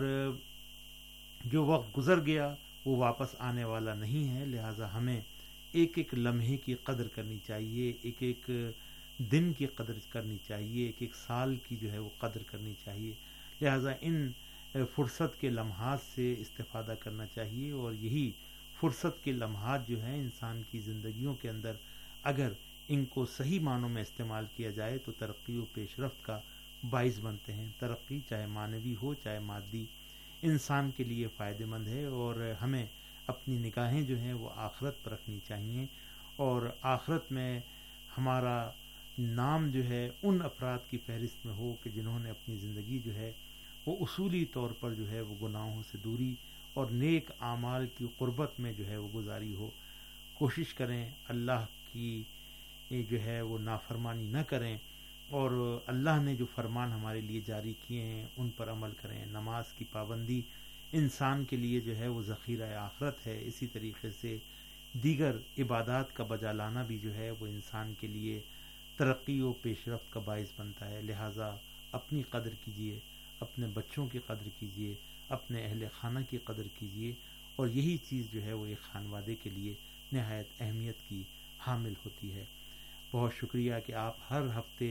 جو وقت گزر گیا وہ واپس آنے والا نہیں ہے. لہٰذا ہمیں ایک ایک لمحے کی قدر کرنی چاہیے، ایک ایک دن کی قدر کرنی چاہیے، ایک ایک سال کی جو ہے وہ قدر کرنی چاہیے. لہٰذا ان فرصت کے لمحات سے استفادہ کرنا چاہیے، اور یہی فرصت کے لمحات جو ہیں انسان کی زندگیوں کے اندر اگر ان کو صحیح معنوں میں استعمال کیا جائے تو ترقی و پیش رفت کا باعث بنتے ہیں. ترقی چاہے معنوی ہو چاہے مادی انسان کے لیے فائدہ مند ہے، اور ہمیں اپنی نگاہیں جو ہیں وہ آخرت پر رکھنی چاہیے، اور آخرت میں ہمارا نام جو ہے ان افراد کی فہرست میں ہو کہ جنہوں نے اپنی زندگی جو ہے وہ اصولی طور پر جو ہے وہ گناہوں سے دوری اور نیک اعمال کی قربت میں جو ہے وہ گزاری ہو. کوشش کریں اللہ کی جو ہے وہ نافرمانی نہ کریں، اور اللہ نے جو فرمان ہمارے لیے جاری کیے ہیں ان پر عمل کریں. نماز کی پابندی انسان کے لیے جو ہے وہ ذخیرہ آخرت ہے. اسی طریقے سے دیگر عبادات کا بجا لانا بھی جو ہے وہ انسان کے لیے ترقی و پیش رفت کا باعث بنتا ہے. لہٰذا اپنی قدر کیجیے، اپنے بچوں کی قدر کیجیے، اپنے اہل خانہ کی قدر کیجیے، اور یہی چیز جو ہے وہ ایک خانوادے کے لیے نہایت اہمیت کی حامل ہوتی ہے. بہت شکریہ کہ آپ ہر ہفتے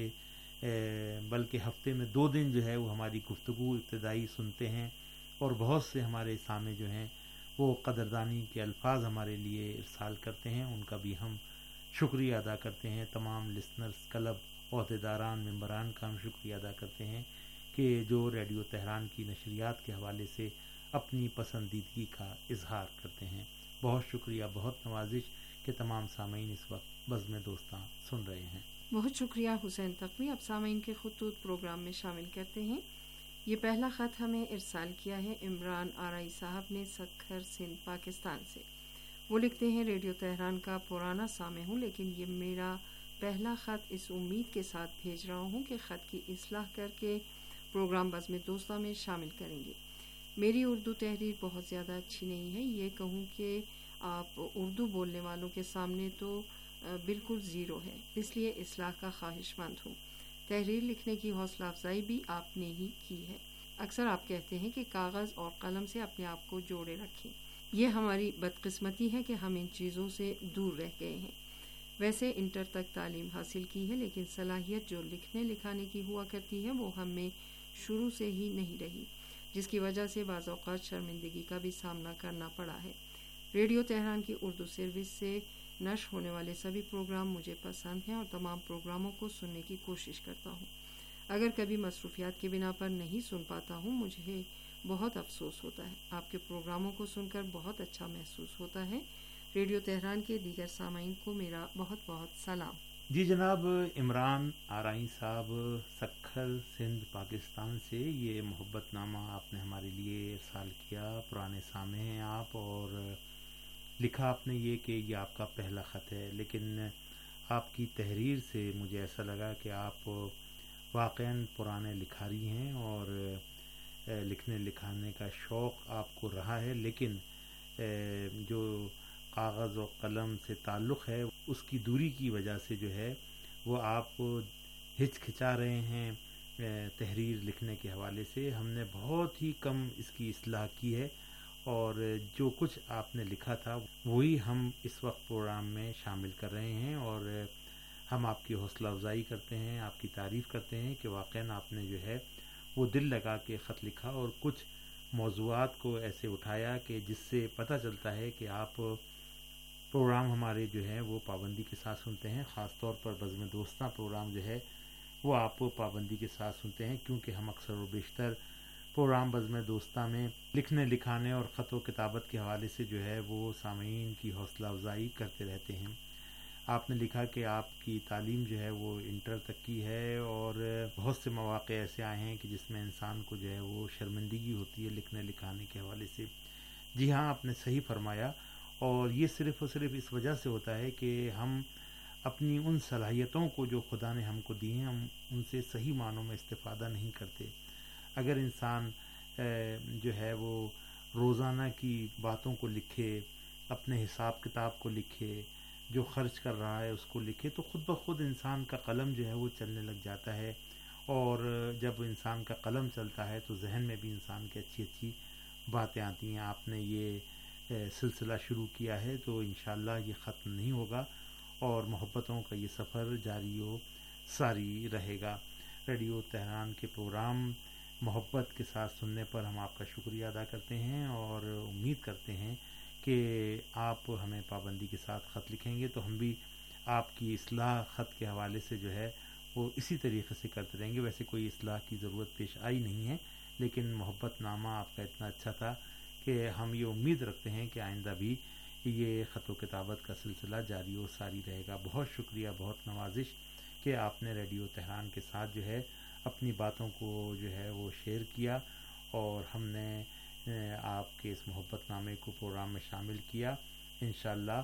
بلکہ ہفتے میں 2 دن جو ہے وہ ہماری گفتگو ابتدائی سنتے ہیں، اور بہت سے ہمارے سامع جو ہیں وہ قدردانی کے الفاظ ہمارے لیے ارسال کرتے ہیں. ان کا بھی ہم شکریہ ادا کرتے ہیں. تمام لسنرز کلب عہدیداران ممبران کا ہم شکریہ ادا کرتے ہیں کہ جو ریڈیو تہران کی نشریات کے حوالے سے اپنی پسندیدگی کا اظہار کرتے ہیں. بہت شکریہ، بہت نوازش کہ تمام سامعین اس وقت بزم دوستاں سن رہے ہیں. بہت شکریہ حسین تقوی. اب سامعین کے خطوط پروگرام میں شامل کرتے ہیں. یہ پہلا خط ہمیں ارسال کیا ہے عمران آرائی صاحب نے سکھر سندھ پاکستان سے. وہ لکھتے ہیں ریڈیو تہران کا پرانا سامع ہوں، لیکن یہ میرا پہلا خط اس امید کے ساتھ بھیج رہا ہوں کہ خط کی اصلاح کر کے پروگرام بزم دوستاں میں شامل کریں گے. میری اردو تحریر بہت زیادہ اچھی نہیں ہے، یہ کہوں کہ آپ اردو بولنے والوں کے سامنے تو بالکل زیرو ہے، اس لیے اصلاح کا خواہش مند ہوں. تحریر لکھنے کی حوصلہ افزائی بھی آپ نے ہی کی ہے. اکثر آپ کہتے ہیں کہ کاغذ اور قلم سے اپنے آپ کو جوڑے رکھیں. یہ ہماری بدقسمتی ہے کہ ہم ان چیزوں سے دور رہ گئے ہیں. ویسے انٹر تک تعلیم حاصل کی ہے، لیکن صلاحیت جو لکھنے لکھانے کی ہوا کرتی ہے وہ ہم میں شروع سے ہی نہیں رہی، جس کی وجہ سے بعض اوقات شرمندگی کا بھی سامنا کرنا پڑا ہے. ریڈیو تہران کی اردو سروس سے نشر ہونے والے سبھی پروگرام مجھے پسند ہیں اور تمام پروگراموں کو سننے کی کوشش کرتا ہوں. اگر کبھی مصروفیات کی بنا پر نہیں سن پاتا ہوں مجھے بہت افسوس ہوتا ہے. آپ کے پروگراموں کو سن کر بہت اچھا محسوس ہوتا ہے. ریڈیو تہران کے دیگر سامعین کو میرا بہت بہت سلام. جی جناب، عمران آرائی صاحب سکھر سندھ پاکستان سے یہ محبت نامہ آپ نے ہمارے لیے ارسال کیا. پرانے سامع ہیں آپ، اور لکھا آپ نے یہ کہ یہ آپ کا پہلا خط ہے، لیکن آپ کی تحریر سے مجھے ایسا لگا کہ آپ واقعاً پرانے لکھاری ہیں اور لکھنے لکھانے کا شوق آپ کو رہا ہے، لیکن جو کاغذ و قلم سے تعلق ہے اس کی دوری کی وجہ سے جو ہے وہ آپ ہچکچا رہے ہیں تحریر لکھنے کے حوالے سے. ہم نے بہت ہی کم اس کی اصلاح کی ہے، اور جو کچھ آپ نے لکھا تھا وہی ہم اس وقت پروگرام میں شامل کر رہے ہیں، اور ہم آپ کی حوصلہ افزائی کرتے ہیں، آپ کی تعریف کرتے ہیں کہ واقعاً آپ نے جو ہے وہ دل لگا کے خط لکھا اور کچھ موضوعات کو ایسے اٹھایا کہ جس سے پتہ چلتا ہے کہ آپ پروگرام ہمارے جو ہے وہ پابندی کے ساتھ سنتے ہیں. خاص طور پر بزم دوستاں پروگرام جو ہے وہ آپ پابندی کے ساتھ سنتے ہیں، کیونکہ ہم اکثر و بیشتر پروگرام بزم دوستہ میں لکھنے لکھانے اور خط و کتابت کے حوالے سے جو ہے وہ سامعین کی حوصلہ افزائی کرتے رہتے ہیں۔ آپ نے لکھا کہ آپ کی تعلیم جو ہے وہ انٹر تک کی ہے اور بہت سے مواقع ایسے آئے ہیں کہ جس میں انسان کو جو ہے وہ شرمندگی ہوتی ہے لکھنے لکھانے کے حوالے سے۔ جی ہاں، آپ نے صحیح فرمایا، اور یہ صرف اور صرف اس وجہ سے ہوتا ہے کہ ہم اپنی ان صلاحیتوں کو جو خدا نے ہم کو دی ہیں ہم ان سے صحیح معنوں میں استفادہ نہیں کرتے۔ اگر انسان جو ہے وہ روزانہ کی باتوں کو لکھے، اپنے حساب کتاب کو لکھے، جو خرچ کر رہا ہے اس کو لکھے، تو خود بخود انسان کا قلم جو ہے وہ چلنے لگ جاتا ہے، اور جب انسان کا قلم چلتا ہے تو ذہن میں بھی انسان کی اچھی اچھی باتیں آتی ہیں۔ آپ نے یہ سلسلہ شروع کیا ہے تو انشاءاللہ یہ ختم نہیں ہوگا اور محبتوں کا یہ سفر جاری و ساری رہے گا۔ ریڈیو تہران کے پروگرام محبت کے ساتھ سننے پر ہم آپ کا شکریہ ادا کرتے ہیں اور امید کرتے ہیں کہ آپ ہمیں پابندی کے ساتھ خط لکھیں گے تو ہم بھی آپ کی اصلاح خط کے حوالے سے جو ہے وہ اسی طریقے سے کرتے رہیں گے۔ ویسے کوئی اصلاح کی ضرورت پیش آئی نہیں ہے، لیکن محبت نامہ آپ کا اتنا اچھا تھا کہ ہم یہ امید رکھتے ہیں کہ آئندہ بھی یہ خط و کتابت کا سلسلہ جاری و ساری رہے گا۔ بہت شکریہ، بہت نوازش کہ آپ نے ریڈیو تہران کے ساتھ جو ہے اپنی باتوں کو جو ہے وہ شیئر کیا، اور ہم نے آپ کے اس محبت نامے کو پروگرام میں شامل کیا۔ انشاءاللہ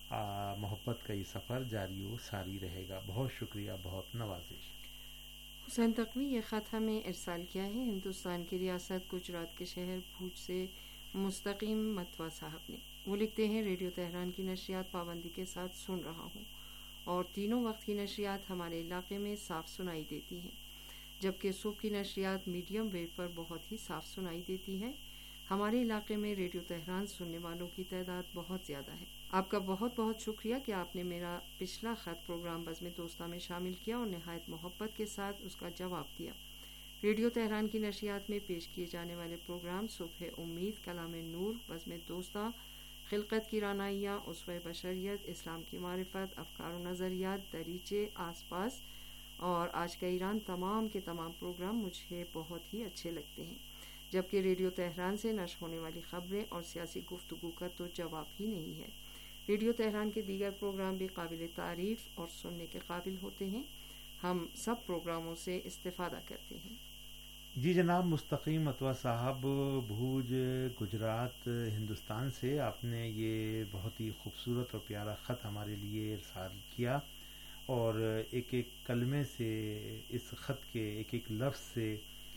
محبت کا یہ سفر جاری و ساری رہے گا۔ بہت شکریہ، بہت نوازش۔ حسین تقوی یہ خط ہمیں ارسال کیا ہے ہندوستان کی ریاست گجرات کے شہر بھوج سے مستقیم متوا صاحب نے۔ وہ لکھتے ہیں، ریڈیو تہران کی نشریات پابندی کے ساتھ سن رہا ہوں اور تینوں وقت کی نشریات ہمارے علاقے میں صاف سنائی دیتی ہیں، جبکہ صبح کی نشریات میڈیم ویو پر بہت ہی صاف سنائی دیتی ہے۔ ہمارے علاقے میں ریڈیو تہران سننے والوں کی تعداد بہت زیادہ ہے۔ آپ کا بہت بہت شکریہ کہ آپ نے میرا پچھلا خط پروگرام بزم دوستہ میں شامل کیا اور نہایت محبت کے ساتھ اس کا جواب دیا۔ ریڈیو تہران کی نشریات میں پیش کیے جانے والے پروگرام صبح امید، کلام نور، بزم دوستہ، خلقت کی رانائیہ، اسوہ بشریت، اسلام کی معرفت، افکار و نظریات، دریچے، آس پاس اور آج کا ایران، تمام کے تمام پروگرام مجھے بہت ہی اچھے لگتے ہیں، جبکہ ریڈیو تہران سے نشر ہونے والی خبریں اور سیاسی گفتگو کا تو جواب ہی نہیں ہے۔ ریڈیو تہران کے دیگر پروگرام بھی قابل تعریف اور سننے کے قابل ہوتے ہیں۔ ہم سب پروگراموں سے استفادہ کرتے ہیں۔ جی جناب مستقیم متوا صاحب، بھوج گجرات ہندوستان سے آپ نے یہ بہت ہی خوبصورت اور پیارا خط ہمارے لیے ارسال کیا، اور ایک ایک کلمے سے، اس خط کے ایک ایک لفظ سے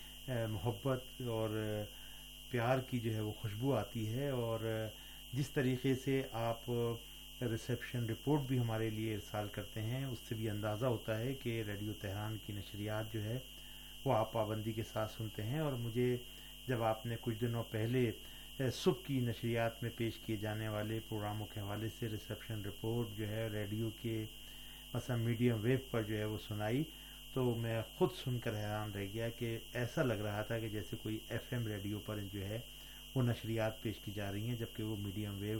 محبت اور پیار کی جو ہے وہ خوشبو آتی ہے، اور جس طریقے سے آپ ریسیپشن رپورٹ بھی ہمارے لیے ارسال کرتے ہیں اس سے بھی اندازہ ہوتا ہے کہ ریڈیو تہران کی نشریات جو ہے وہ آپ پابندی کے ساتھ سنتے ہیں۔ اور مجھے جب آپ نے کچھ دنوں پہلے صبح کی نشریات میں پیش کیے جانے والے پروگراموں کے حوالے سے ریسیپشن رپورٹ جو ہے ریڈیو کے مثلا میڈیم ویو پر جو ہے وہ سنائی، تو میں خود سن کر حیران رہ گیا کہ ایسا لگ رہا تھا کہ جیسے کوئی ایف ایم ریڈیو پر جو ہے وہ نشریات پیش کی جا رہی ہیں، جبکہ وہ میڈیم ویو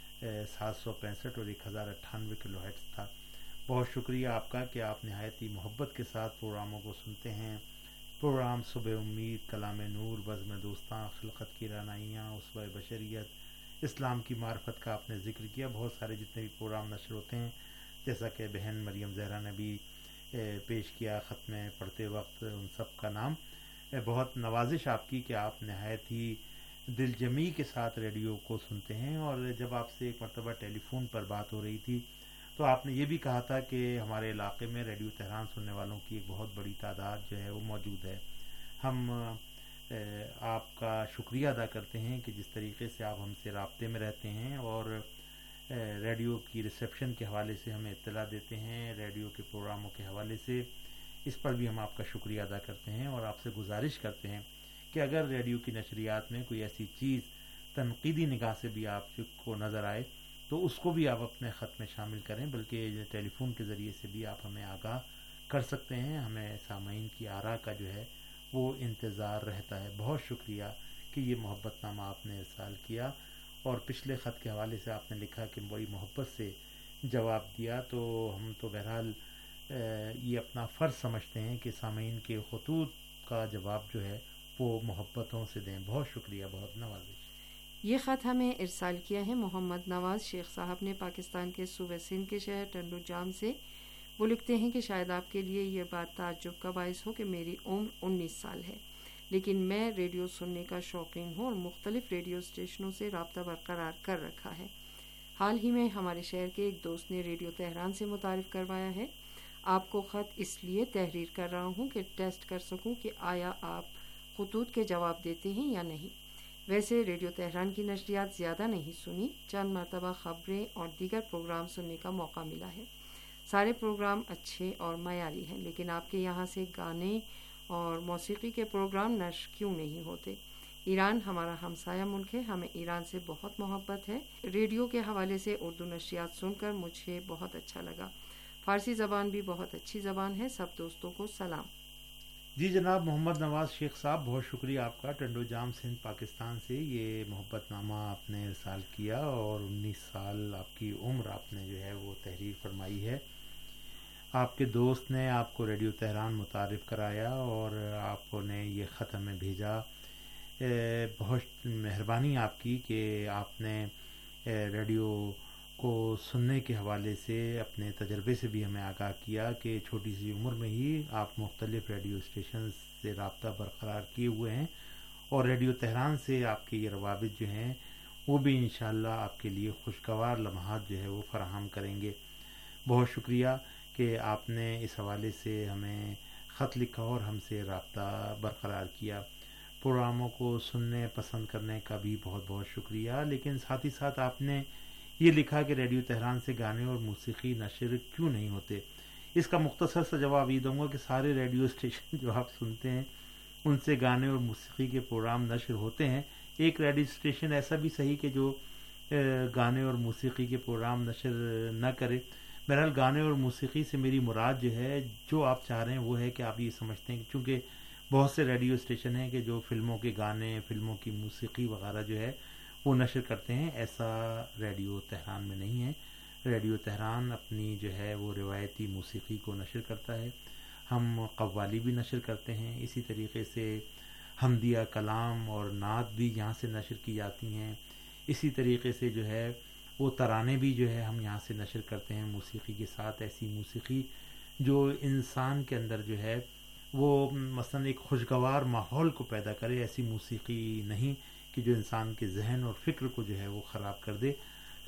765 اور 1098 کلو ہرٹز تھا۔ بہت شکریہ آپ کا کہ آپ نہایت ہی محبت کے ساتھ پروگراموں کو سنتے ہیں۔ پروگرام صبح امید، کلام نور، بزم دوستاں، خلقت کی رانائیاں، اسوہ بشریت، اسلام کی معرفت کا آپ نے ذکر کیا۔ بہت سارے جتنے بھی پروگرام نشر ہوتے ہیں، جیسا کہ بہن مریم زہرا نے بھی پیش کیا خط میں پڑھتے وقت، ان سب کا نام بہت نوازش آپ کی کہ آپ نہایت ہی دل جمی کے ساتھ ریڈیو کو سنتے ہیں۔ اور جب آپ سے ایک مرتبہ ٹیلی فون پر بات ہو رہی تھی تو آپ نے یہ بھی کہا تھا کہ ہمارے علاقے میں ریڈیو تہران سننے والوں کی ایک بہت بڑی تعداد جو ہے وہ موجود ہے۔ ہم آپ کا شکریہ ادا کرتے ہیں کہ جس طریقے سے آپ ہم سے رابطے میں رہتے ہیں اور ریڈیو کی ریسیپشن کے حوالے سے ہمیں اطلاع دیتے ہیں، ریڈیو کے پروگراموں کے حوالے سے، اس پر بھی ہم آپ کا شکریہ ادا کرتے ہیں اور آپ سے گزارش کرتے ہیں کہ اگر ریڈیو کی نشریات میں کوئی ایسی چیز تنقیدی نگاہ سے بھی آپ کو نظر آئے تو اس کو بھی آپ اپنے خط میں شامل کریں، بلکہ ٹیلی فون کے ذریعے سے بھی آپ ہمیں آگاہ کر سکتے ہیں۔ ہمیں سامعین کی آراء کا جو ہے وہ انتظار رہتا ہے۔ بہت شکریہ کہ یہ محبت نامہ آپ نے ارسال کیا، اور پچھلے خط کے حوالے سے آپ نے لکھا کہ بڑی محبت سے جواب دیا، تو ہم تو بہرحال یہ اپنا فرض سمجھتے ہیں کہ سامعین کے خطوط کا جواب جو ہے وہ محبتوں سے دیں. بہت شکریہ, بہت نوازش. یہ خط ہمیں ارسال کیا ہے محمد نواز شیخ صاحب نے پاکستان کے صوبہ سندھ کے شہر ٹنڈو جام سے. وہ لکھتے ہیں کہ شاید آپ کے لیے یہ بات تعجب کا باعث ہو کہ میری عمر 19 سال ہے، لیکن میں ریڈیو سننے کا شوقین ہوں اور مختلف ریڈیو اسٹیشنوں سے رابطہ برقرار کر رکھا ہے. حال ہی میں ہمارے شہر کے ایک دوست نے ریڈیو تہران سے متعارف کروایا ہے. آپ کو خط اس لیے تحریر کر رہا ہوں کہ ٹیسٹ کر سکوں کہ آیا آپ خطوط کے جواب دیتے ہیں یا نہیں. ویسے ریڈیو تہران کی نشریات زیادہ نہیں سنی، چند مرتبہ خبریں اور دیگر پروگرام سننے کا موقع ملا ہے. سارے پروگرام اچھے اور معیاری ہیں، لیکن آپ کے یہاں سے گانے اور موسیقی کے پروگرام نشر کیوں نہیں ہوتے؟ ایران ہمارا ہمسایہ ملک ہے، ہمیں ایران سے بہت محبت ہے. ریڈیو کے حوالے سے اردو نشریات سن کر مجھے بہت اچھا لگا. فارسی زبان بھی بہت اچھی زبان ہے. سب دوستوں کو سلام. جی جناب محمد نواز شیخ صاحب، بہت شکریہ آپ کا. ٹنڈو جام سندھ پاکستان سے یہ محبت نامہ آپ نے ارسال کیا اور 19 سال آپ کی عمر آپ نے جو ہے وہ تحریر فرمائی ہے. آپ کے دوست نے آپ کو ریڈیو تہران متعارف کرایا اور آپ نے یہ خط ہمیں بھیجا. بہت مہربانی آپ کی کہ آپ نے ریڈیو کو سننے کے حوالے سے اپنے تجربے سے بھی ہمیں آگاہ کیا کہ چھوٹی سی عمر میں ہی آپ مختلف ریڈیو اسٹیشن سے رابطہ برقرار کیے ہوئے ہیں اور ریڈیو تہران سے آپ کے یہ روابط جو ہیں وہ بھی انشاءاللہ آپ کے لیے خوشگوار لمحات جو ہے وہ فراہم کریں گے. بہت شکریہ کہ آپ نے اس حوالے سے ہمیں خط لکھا اور ہم سے رابطہ برقرار کیا. پروگراموں کو سننے پسند کرنے کا بھی بہت بہت شکریہ. لیکن ساتھ ہی ساتھ آپ نے یہ لکھا کہ ریڈیو تہران سے گانے اور موسیقی نشر کیوں نہیں ہوتے. اس کا مختصر سا جواب یہ دوں گا کہ سارے ریڈیو اسٹیشن جو آپ سنتے ہیں ان سے گانے اور موسیقی کے پروگرام نشر ہوتے ہیں. ایک ریڈیو اسٹیشن ایسا بھی صحیح کہ جو گانے اور موسیقی کے پروگرام نشر نہ کرے. بہرحال گانے اور موسیقی سے میری مراد جو ہے، جو آپ چاہ رہے ہیں وہ ہے کہ آپ یہ سمجھتے ہیں کہ چونکہ بہت سے ریڈیو اسٹیشن ہیں کہ جو فلموں کے گانے، فلموں کی موسیقی وغیرہ جو ہے وہ نشر کرتے ہیں. ایسا ریڈیو تہران میں نہیں ہے. ریڈیو تہران اپنی جو ہے وہ روایتی موسیقی کو نشر کرتا ہے. ہم قوالی بھی نشر کرتے ہیں. اسی طریقے سے حمدیہ کلام اور نعت بھی یہاں سے نشر کی جاتی ہیں. اسی طریقے سے جو ہے وہ ترانے بھی جو ہے ہم یہاں سے نشر کرتے ہیں. موسیقی کے ساتھ ایسی موسیقی جو انسان کے اندر جو ہے وہ مثلا ایک خوشگوار ماحول کو پیدا کرے، ایسی موسیقی نہیں کہ جو انسان کے ذہن اور فکر کو جو ہے وہ خراب کر دے.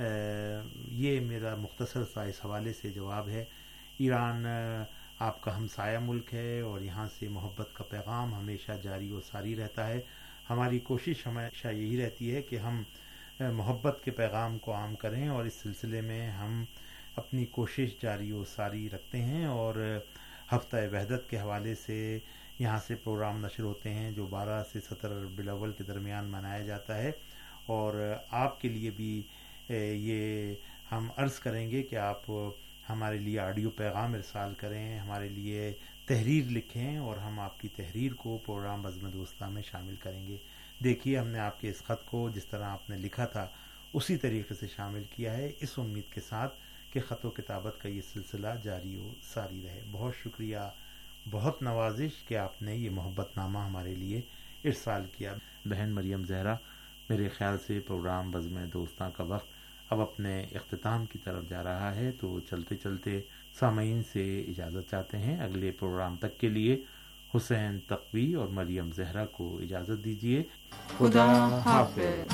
یہ میرا مختصر سا اس حوالے سے جواب ہے. ایران آپ کا ہمسایہ ملک ہے اور یہاں سے محبت کا پیغام ہمیشہ جاری و ساری رہتا ہے. ہماری کوشش ہمیشہ یہی رہتی ہے کہ ہم محبت کے پیغام کو عام کریں اور اس سلسلے میں ہم اپنی کوشش جاری و ساری رکھتے ہیں. اور ہفتہ وحدت کے حوالے سے یہاں سے پروگرام نشر ہوتے ہیں جو 12 سے 17 ربیع الاول کے درمیان منایا جاتا ہے. اور آپ کے لیے بھی یہ ہم عرض کریں گے کہ آپ ہمارے لیے آڈیو پیغام ارسال کریں، ہمارے لیے تحریر لکھیں اور ہم آپ کی تحریر کو پروگرام بزم دوستہ میں شامل کریں گے. دیکھیے ہم نے آپ کے اس خط کو جس طرح آپ نے لکھا تھا اسی طریقے سے شامل کیا ہے، اس امید کے ساتھ کہ خط و کتابت کا یہ سلسلہ جاری و ساری رہے. بہت شکریہ، بہت نوازش کہ آپ نے یہ محبت نامہ ہمارے لیے ارسال کیا. بہن مریم زہرا، میرے خیال سے پروگرام بزم دوستاں کا وقت اب اپنے اختتام کی طرف جا رہا ہے، تو چلتے چلتے سامعین سے اجازت چاہتے ہیں. اگلے پروگرام تک کے لیے حسین تقوی اور مریم زہرا کو اجازت دیجیے. خدا حافظ.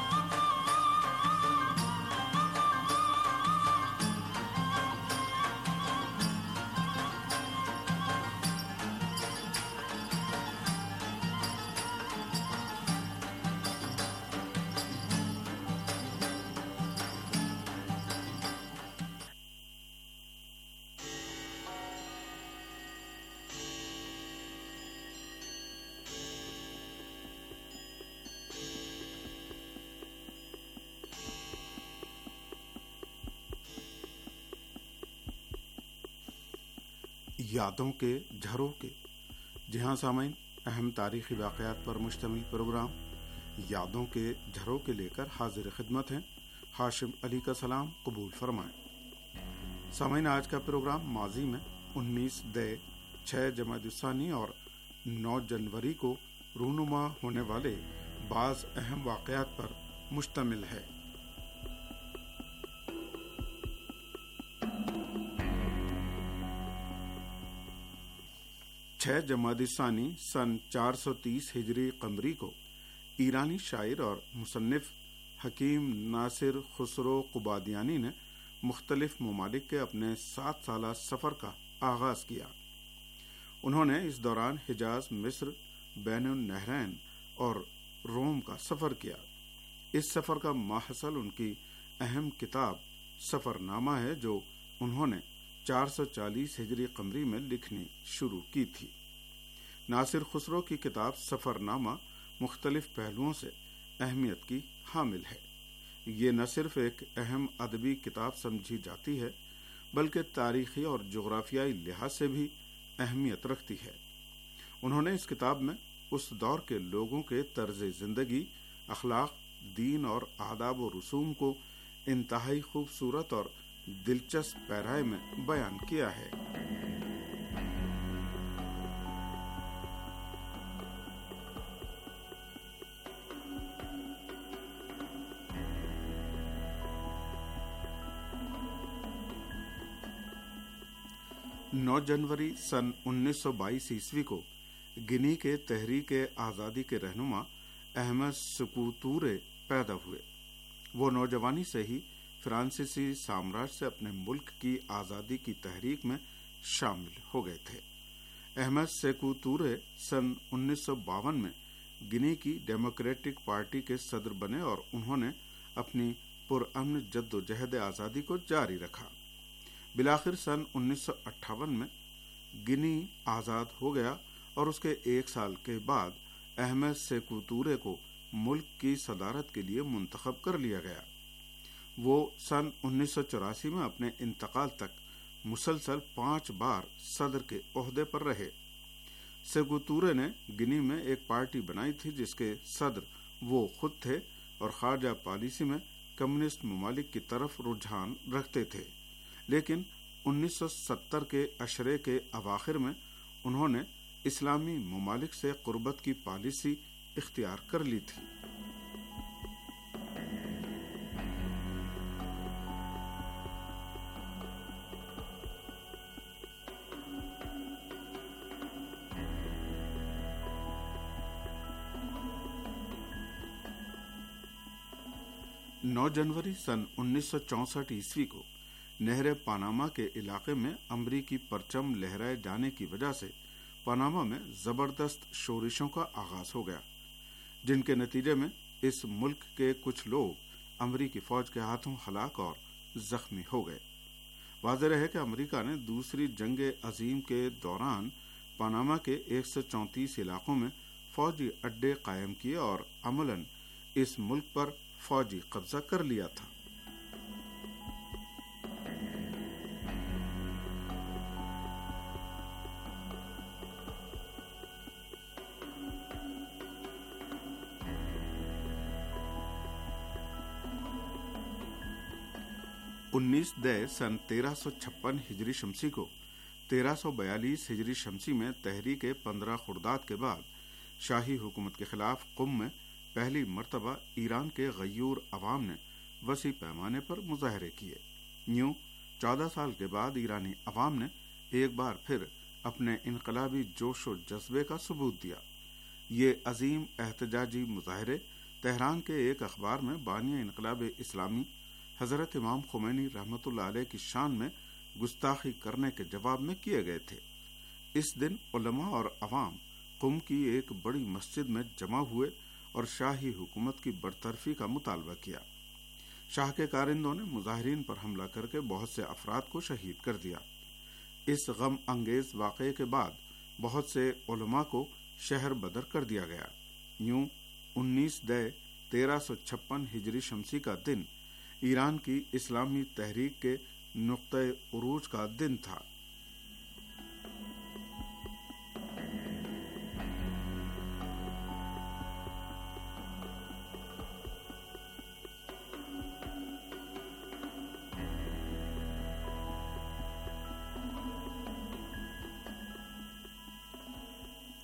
یادوں کے جھروکے. جی ہاں سامعین، اہم تاریخی واقعات پر مشتمل پروگرام یادوں کے جھروکے لے کر حاضر خدمت ہیں. ہاشم علی کا سلام قبول فرمائیں. سامعین، آج کا پروگرام ماضی میں 19 دے 6 جمادی الثانی اور 9 جنوری کو رونما ہونے والے بعض اہم واقعات پر مشتمل ہے۔ 6 جمادی ثانی سن 430 ہجری قمری کو ایرانی شاعر اور مصنف حکیم ناصر خسرو قبادیانی نے مختلف ممالک کے اپنے 7 سالہ سفر کا آغاز کیا۔ انہوں نے اس دوران حجاز، مصر، بین النہرین اور روم کا سفر کیا۔ اس سفر کا ماحصل ان کی اہم کتاب سفر نامہ ہے، جو انہوں نے 440 ہجری قمری میں لکھنی شروع کی تھی۔ ناصر خسرو کی کتاب سفر نامہ مختلف پہلوؤں سے اہمیت کی حامل ہے۔ یہ نہ صرف ایک اہم ادبی کتاب سمجھی جاتی ہے، بلکہ تاریخی اور جغرافیائی لحاظ سے بھی اہمیت رکھتی ہے۔ انہوں نے اس کتاب میں اس دور کے لوگوں کے طرز زندگی، اخلاق، دین اور آداب و رسوم کو انتہائی خوبصورت اور دلچسپ پیرائے میں بیان کیا ہے۔ نو جنوری سن 1922 عیسوی کو گنی کے تحریک آزادی کے رہنما احمد سکو تورے پیدا ہوئے۔ وہ نوجوانی سے ہی فرانسیسی سامراج سے اپنے ملک کی آزادی کی تحریک میں شامل ہو گئے تھے۔ احمد سیکو تورے سن 1952 میں گنی کی ڈیموکریٹک پارٹی کے صدر بنے اور انہوں نے اپنی پرامن جد و جہد آزادی کو جاری رکھا۔ بالآخر سن 1958 میں گنی آزاد ہو گیا اور اس کے 1 سال کے بعد احمد سیکو تورے کو ملک کی صدارت کے لیے منتخب کر لیا گیا۔ وہ سن 1984 میں اپنے انتقال تک مسلسل 5 بار صدر کے عہدے پر رہے۔ سیکو تورے نے گنی میں ایک پارٹی بنائی تھی جس کے صدر وہ خود تھے اور خارجہ پالیسی میں کمیونسٹ ممالک کی طرف رجحان رکھتے تھے، لیکن 1970 کے عشرے کے اواخر میں انہوں نے اسلامی ممالک سے قربت کی پالیسی اختیار کر لی تھی۔ نو جنوری سن 1964 عیسوی کو نہر پاناما کے علاقے میں امریکی پرچم لہرائے جانے کی وجہ سے پاناما میں زبردست شورشوں کا آغاز ہو گیا، جن کے نتیجے میں اس ملک کے کچھ لوگ امریکی فوج کے ہاتھوں ہلاک اور زخمی ہو گئے۔ واضح ہے کہ امریکہ نے دوسری جنگ عظیم کے دوران پاناما کے 134 علاقوں میں فوجی اڈے قائم کیے اور عملاً اس ملک پر فوجی قبضہ کر لیا تھا۔ سن 1356 ہجری شمسی کو 1342 ہجری شمسی میں تحریک 15 خرداد کے بعد شاہی حکومت کے خلاف قم میں پہلی مرتبہ ایران کے غیور عوام نے وسیع پیمانے پر مظاہرے کیے۔ یوں 14 سال کے بعد ایرانی عوام نے ایک بار پھر اپنے انقلابی جوش و جذبے کا ثبوت دیا۔ یہ عظیم احتجاجی مظاہرے تہران کے ایک اخبار میں بانی انقلاب اسلامی حضرت امام خمینی رحمۃ اللہ علیہ کی شان میں گستاخی کرنے کے جواب میں کیے گئے تھے۔ اس دن علماء اور عوام قم کی ایک بڑی مسجد میں جمع ہوئے اور شاہی حکومت کی برطرفی کا مطالبہ کیا۔ شاہ کے کارندوں نے مظاہرین پر حملہ کر کے بہت سے افراد کو شہید کر دیا۔ اس غم انگیز واقعے کے بعد بہت سے علماء کو شہر بدر کر دیا گیا۔ یوں 1356 ہجری شمسی کا دن ایران کی اسلامی تحریک کے نقطۂ عروج کا دن تھا۔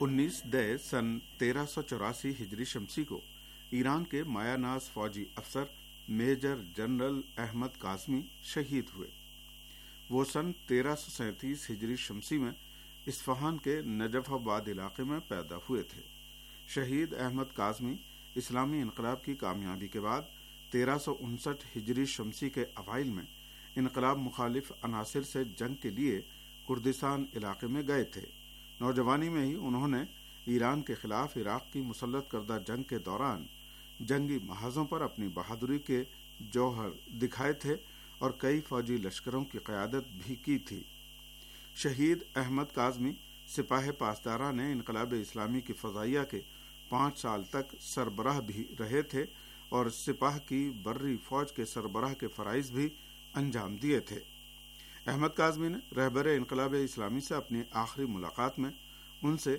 19 دے سن 1384 ہجری شمسی کو ایران کے مایہ ناز فوجی افسر میجر جنرل احمد کاظمی شہید ہوئے۔ وہ سن 1337 ہجری شمسی میں اصفہان کے نجف آباد علاقے میں پیدا ہوئے تھے۔ شہید احمد کاظمی اسلامی انقلاب کی کامیابی کے بعد 1359 ہجری شمسی کے اوائل میں انقلاب مخالف عناصر سے جنگ کے لیے کردستان علاقے میں گئے تھے۔ نوجوانی میں ہی انہوں نے ایران کے خلاف عراق کی مسلط کردہ جنگ کے دوران جنگی محاذوں پر اپنی بہادری کے جوہر دکھائے تھے اور کئی فوجی لشکروں کی قیادت بھی کی تھی۔ شہید احمد کاظمی سپاہ پاسداران انقلاب اسلامی کی فضائیہ کے 5 سال تک سربراہ بھی رہے تھے اور سپاہ کی بری فوج کے سربراہ کے فرائض بھی انجام دیے تھے۔ احمد کاظمی نے رہبر انقلاب اسلامی سے اپنی آخری ملاقات میں ان سے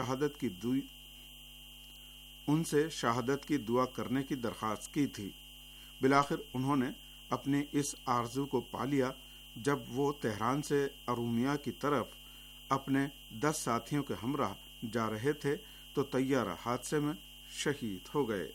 شہادت کی دعا کرنے کی درخواست کی تھی۔ بالآخر انہوں نے اپنی اس آرزو کو پا لیا جب وہ تہران سے ارومیہ کی طرف اپنے 10 ساتھیوں کے ہمراہ جا رہے تھے تو طیارہ حادثے میں شہید ہو گئے۔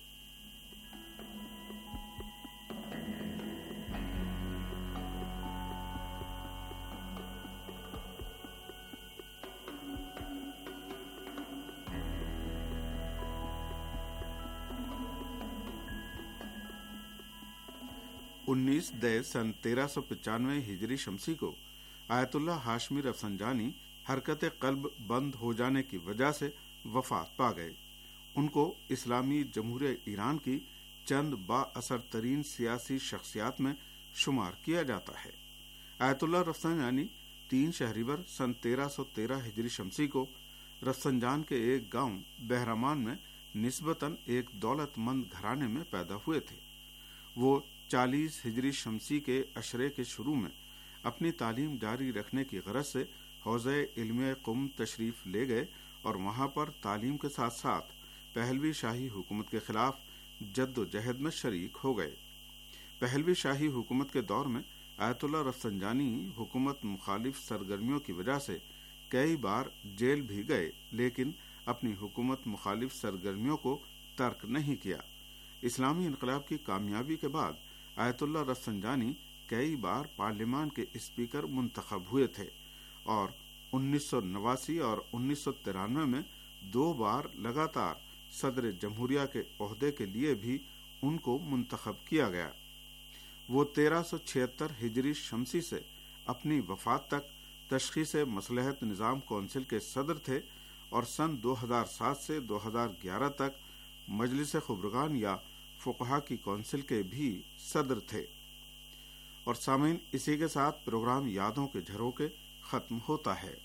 دے سن 1395 ہجری شمسی کو آیت اللہ ہاشمی رفسنجانی حرکت قلب بند ہو جانے کی وجہ سے وفات پا گئے۔ ان کو اسلامی جمہوریہ ایران کی چند با اثر ترین سیاسی شخصیات میں شمار کیا جاتا ہے۔ آیت اللہ رفسنجانی 3 شہریور سن 1313 ہجری شمسی کو رفسنجان کے ایک گاؤں بہرمان میں نسبتاً ایک دولت مند گھرانے میں پیدا ہوئے تھے۔ وہ 40 ہجری شمسی کے عشرے کے شروع میں اپنی تعلیم جاری رکھنے کی غرض سے حوزہ علم قم تشریف لے گئے اور وہاں پر تعلیم کے ساتھ ساتھ پہلوی شاہی حکومت کے خلاف جد و جہد میں شریک ہو گئے۔ پہلوی شاہی حکومت کے دور میں آیت اللہ رفسنجانی حکومت مخالف سرگرمیوں کی وجہ سے کئی بار جیل بھی گئے، لیکن اپنی حکومت مخالف سرگرمیوں کو ترک نہیں کیا۔ اسلامی انقلاب کی کامیابی کے بعد آیت اللہ رفسنجانی کئی بار پارلیمان کے اسپیکر منتخب ہوئے تھے اور 1989 اور 1993 میں 2 بار لگاتار صدر جمہوریہ کے عہدے کے لیے بھی ان کو منتخب کیا گیا۔ وہ 1376 ہجری شمسی سے اپنی وفات تک تشخیص مصلحت نظام کونسل کے صدر تھے اور سن 2007 سے 2011 تک مجلس خبرگان یا فقہا کی کونسل کے بھی صدر تھے۔ اور سامعین، اسی کے ساتھ پروگرام یادوں کے جھروکے ختم ہوتا ہے۔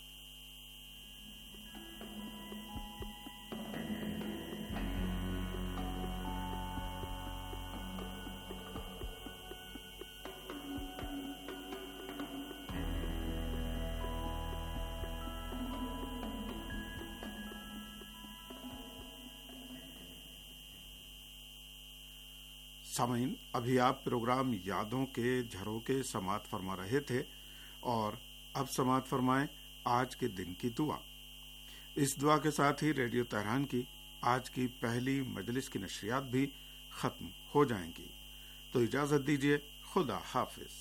سامعین، ابھی آپ پروگرام یادوں کے جھروکے سماعت فرما رہے تھے اور اب سماعت فرمائیں آج کے دن کی دعا۔ اس دعا کے ساتھ ہی ریڈیو تہران کی آج کی پہلی مجلس کی نشریات بھی ختم ہو جائیں گی، تو اجازت دیجیے۔ خدا حافظ۔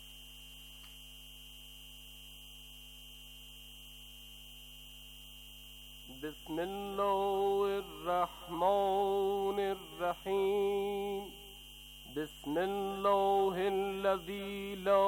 بسم اللہ الرحمن الرحیم۔ بسم اللہ الذی لا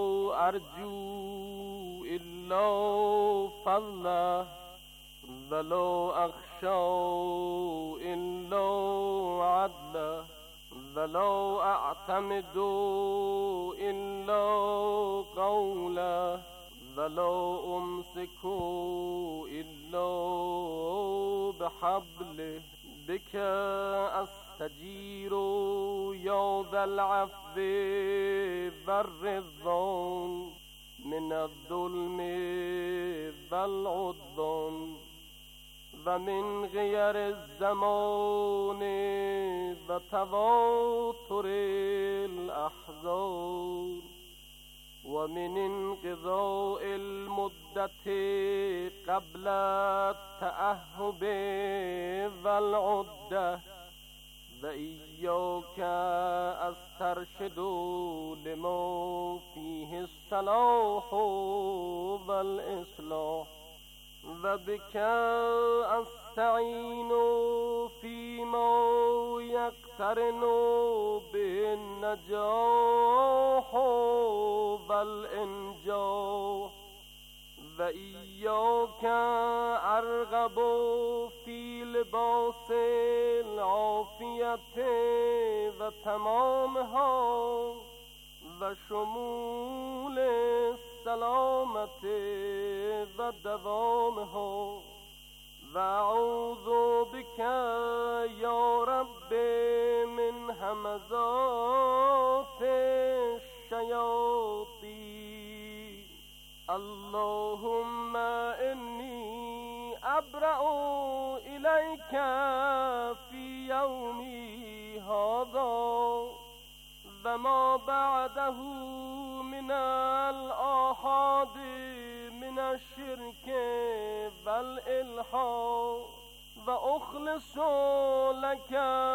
ارجو الا فضلہ ولا اخشى الا عدلہ ولا اعتمد الا قولہ ولا امسک الا بحبلہ بک استجیر یا ذا العفو والرضوان من الظلم والعدوان ومن غیر الزمان وتواتر الاحزان ومن انقضاء المدة قبل التأهب والعدة وإياك أسترشد لما فيه الصلاح والإصلاح وبك أستعين فيما يقترن به النجاح والإنجاح وإياك أرغب في لباس العافية وتمامها وشمول السلامة ودوامها وأعوذ بك يا رب من همزات الشياطين. اللهم إني أبرأ إليك في يومي هذا وما بعده من الآحاد من الشرك والإلحاد وأخلص لك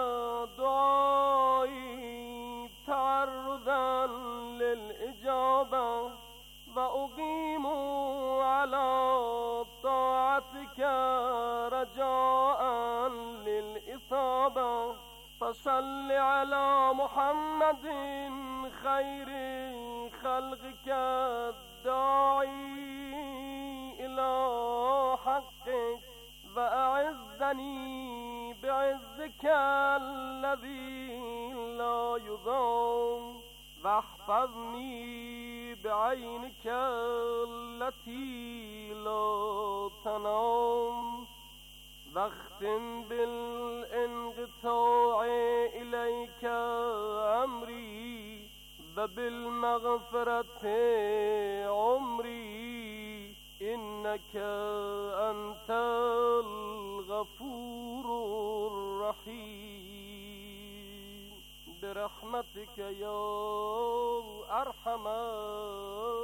دعائي تعرضا للإجابة وأقيم على طاعتك رجاء للإصابة. فصل على محمد خير خلقك الداعي إلى حقك وأعزني بعزك الذي لا يضام واحفظني بعينك التي لا تنام واختم بالانقطاع إليك أمري وبالمغفرة عمري إنك أنت الغفور الرحيم برحمتك يا أرحم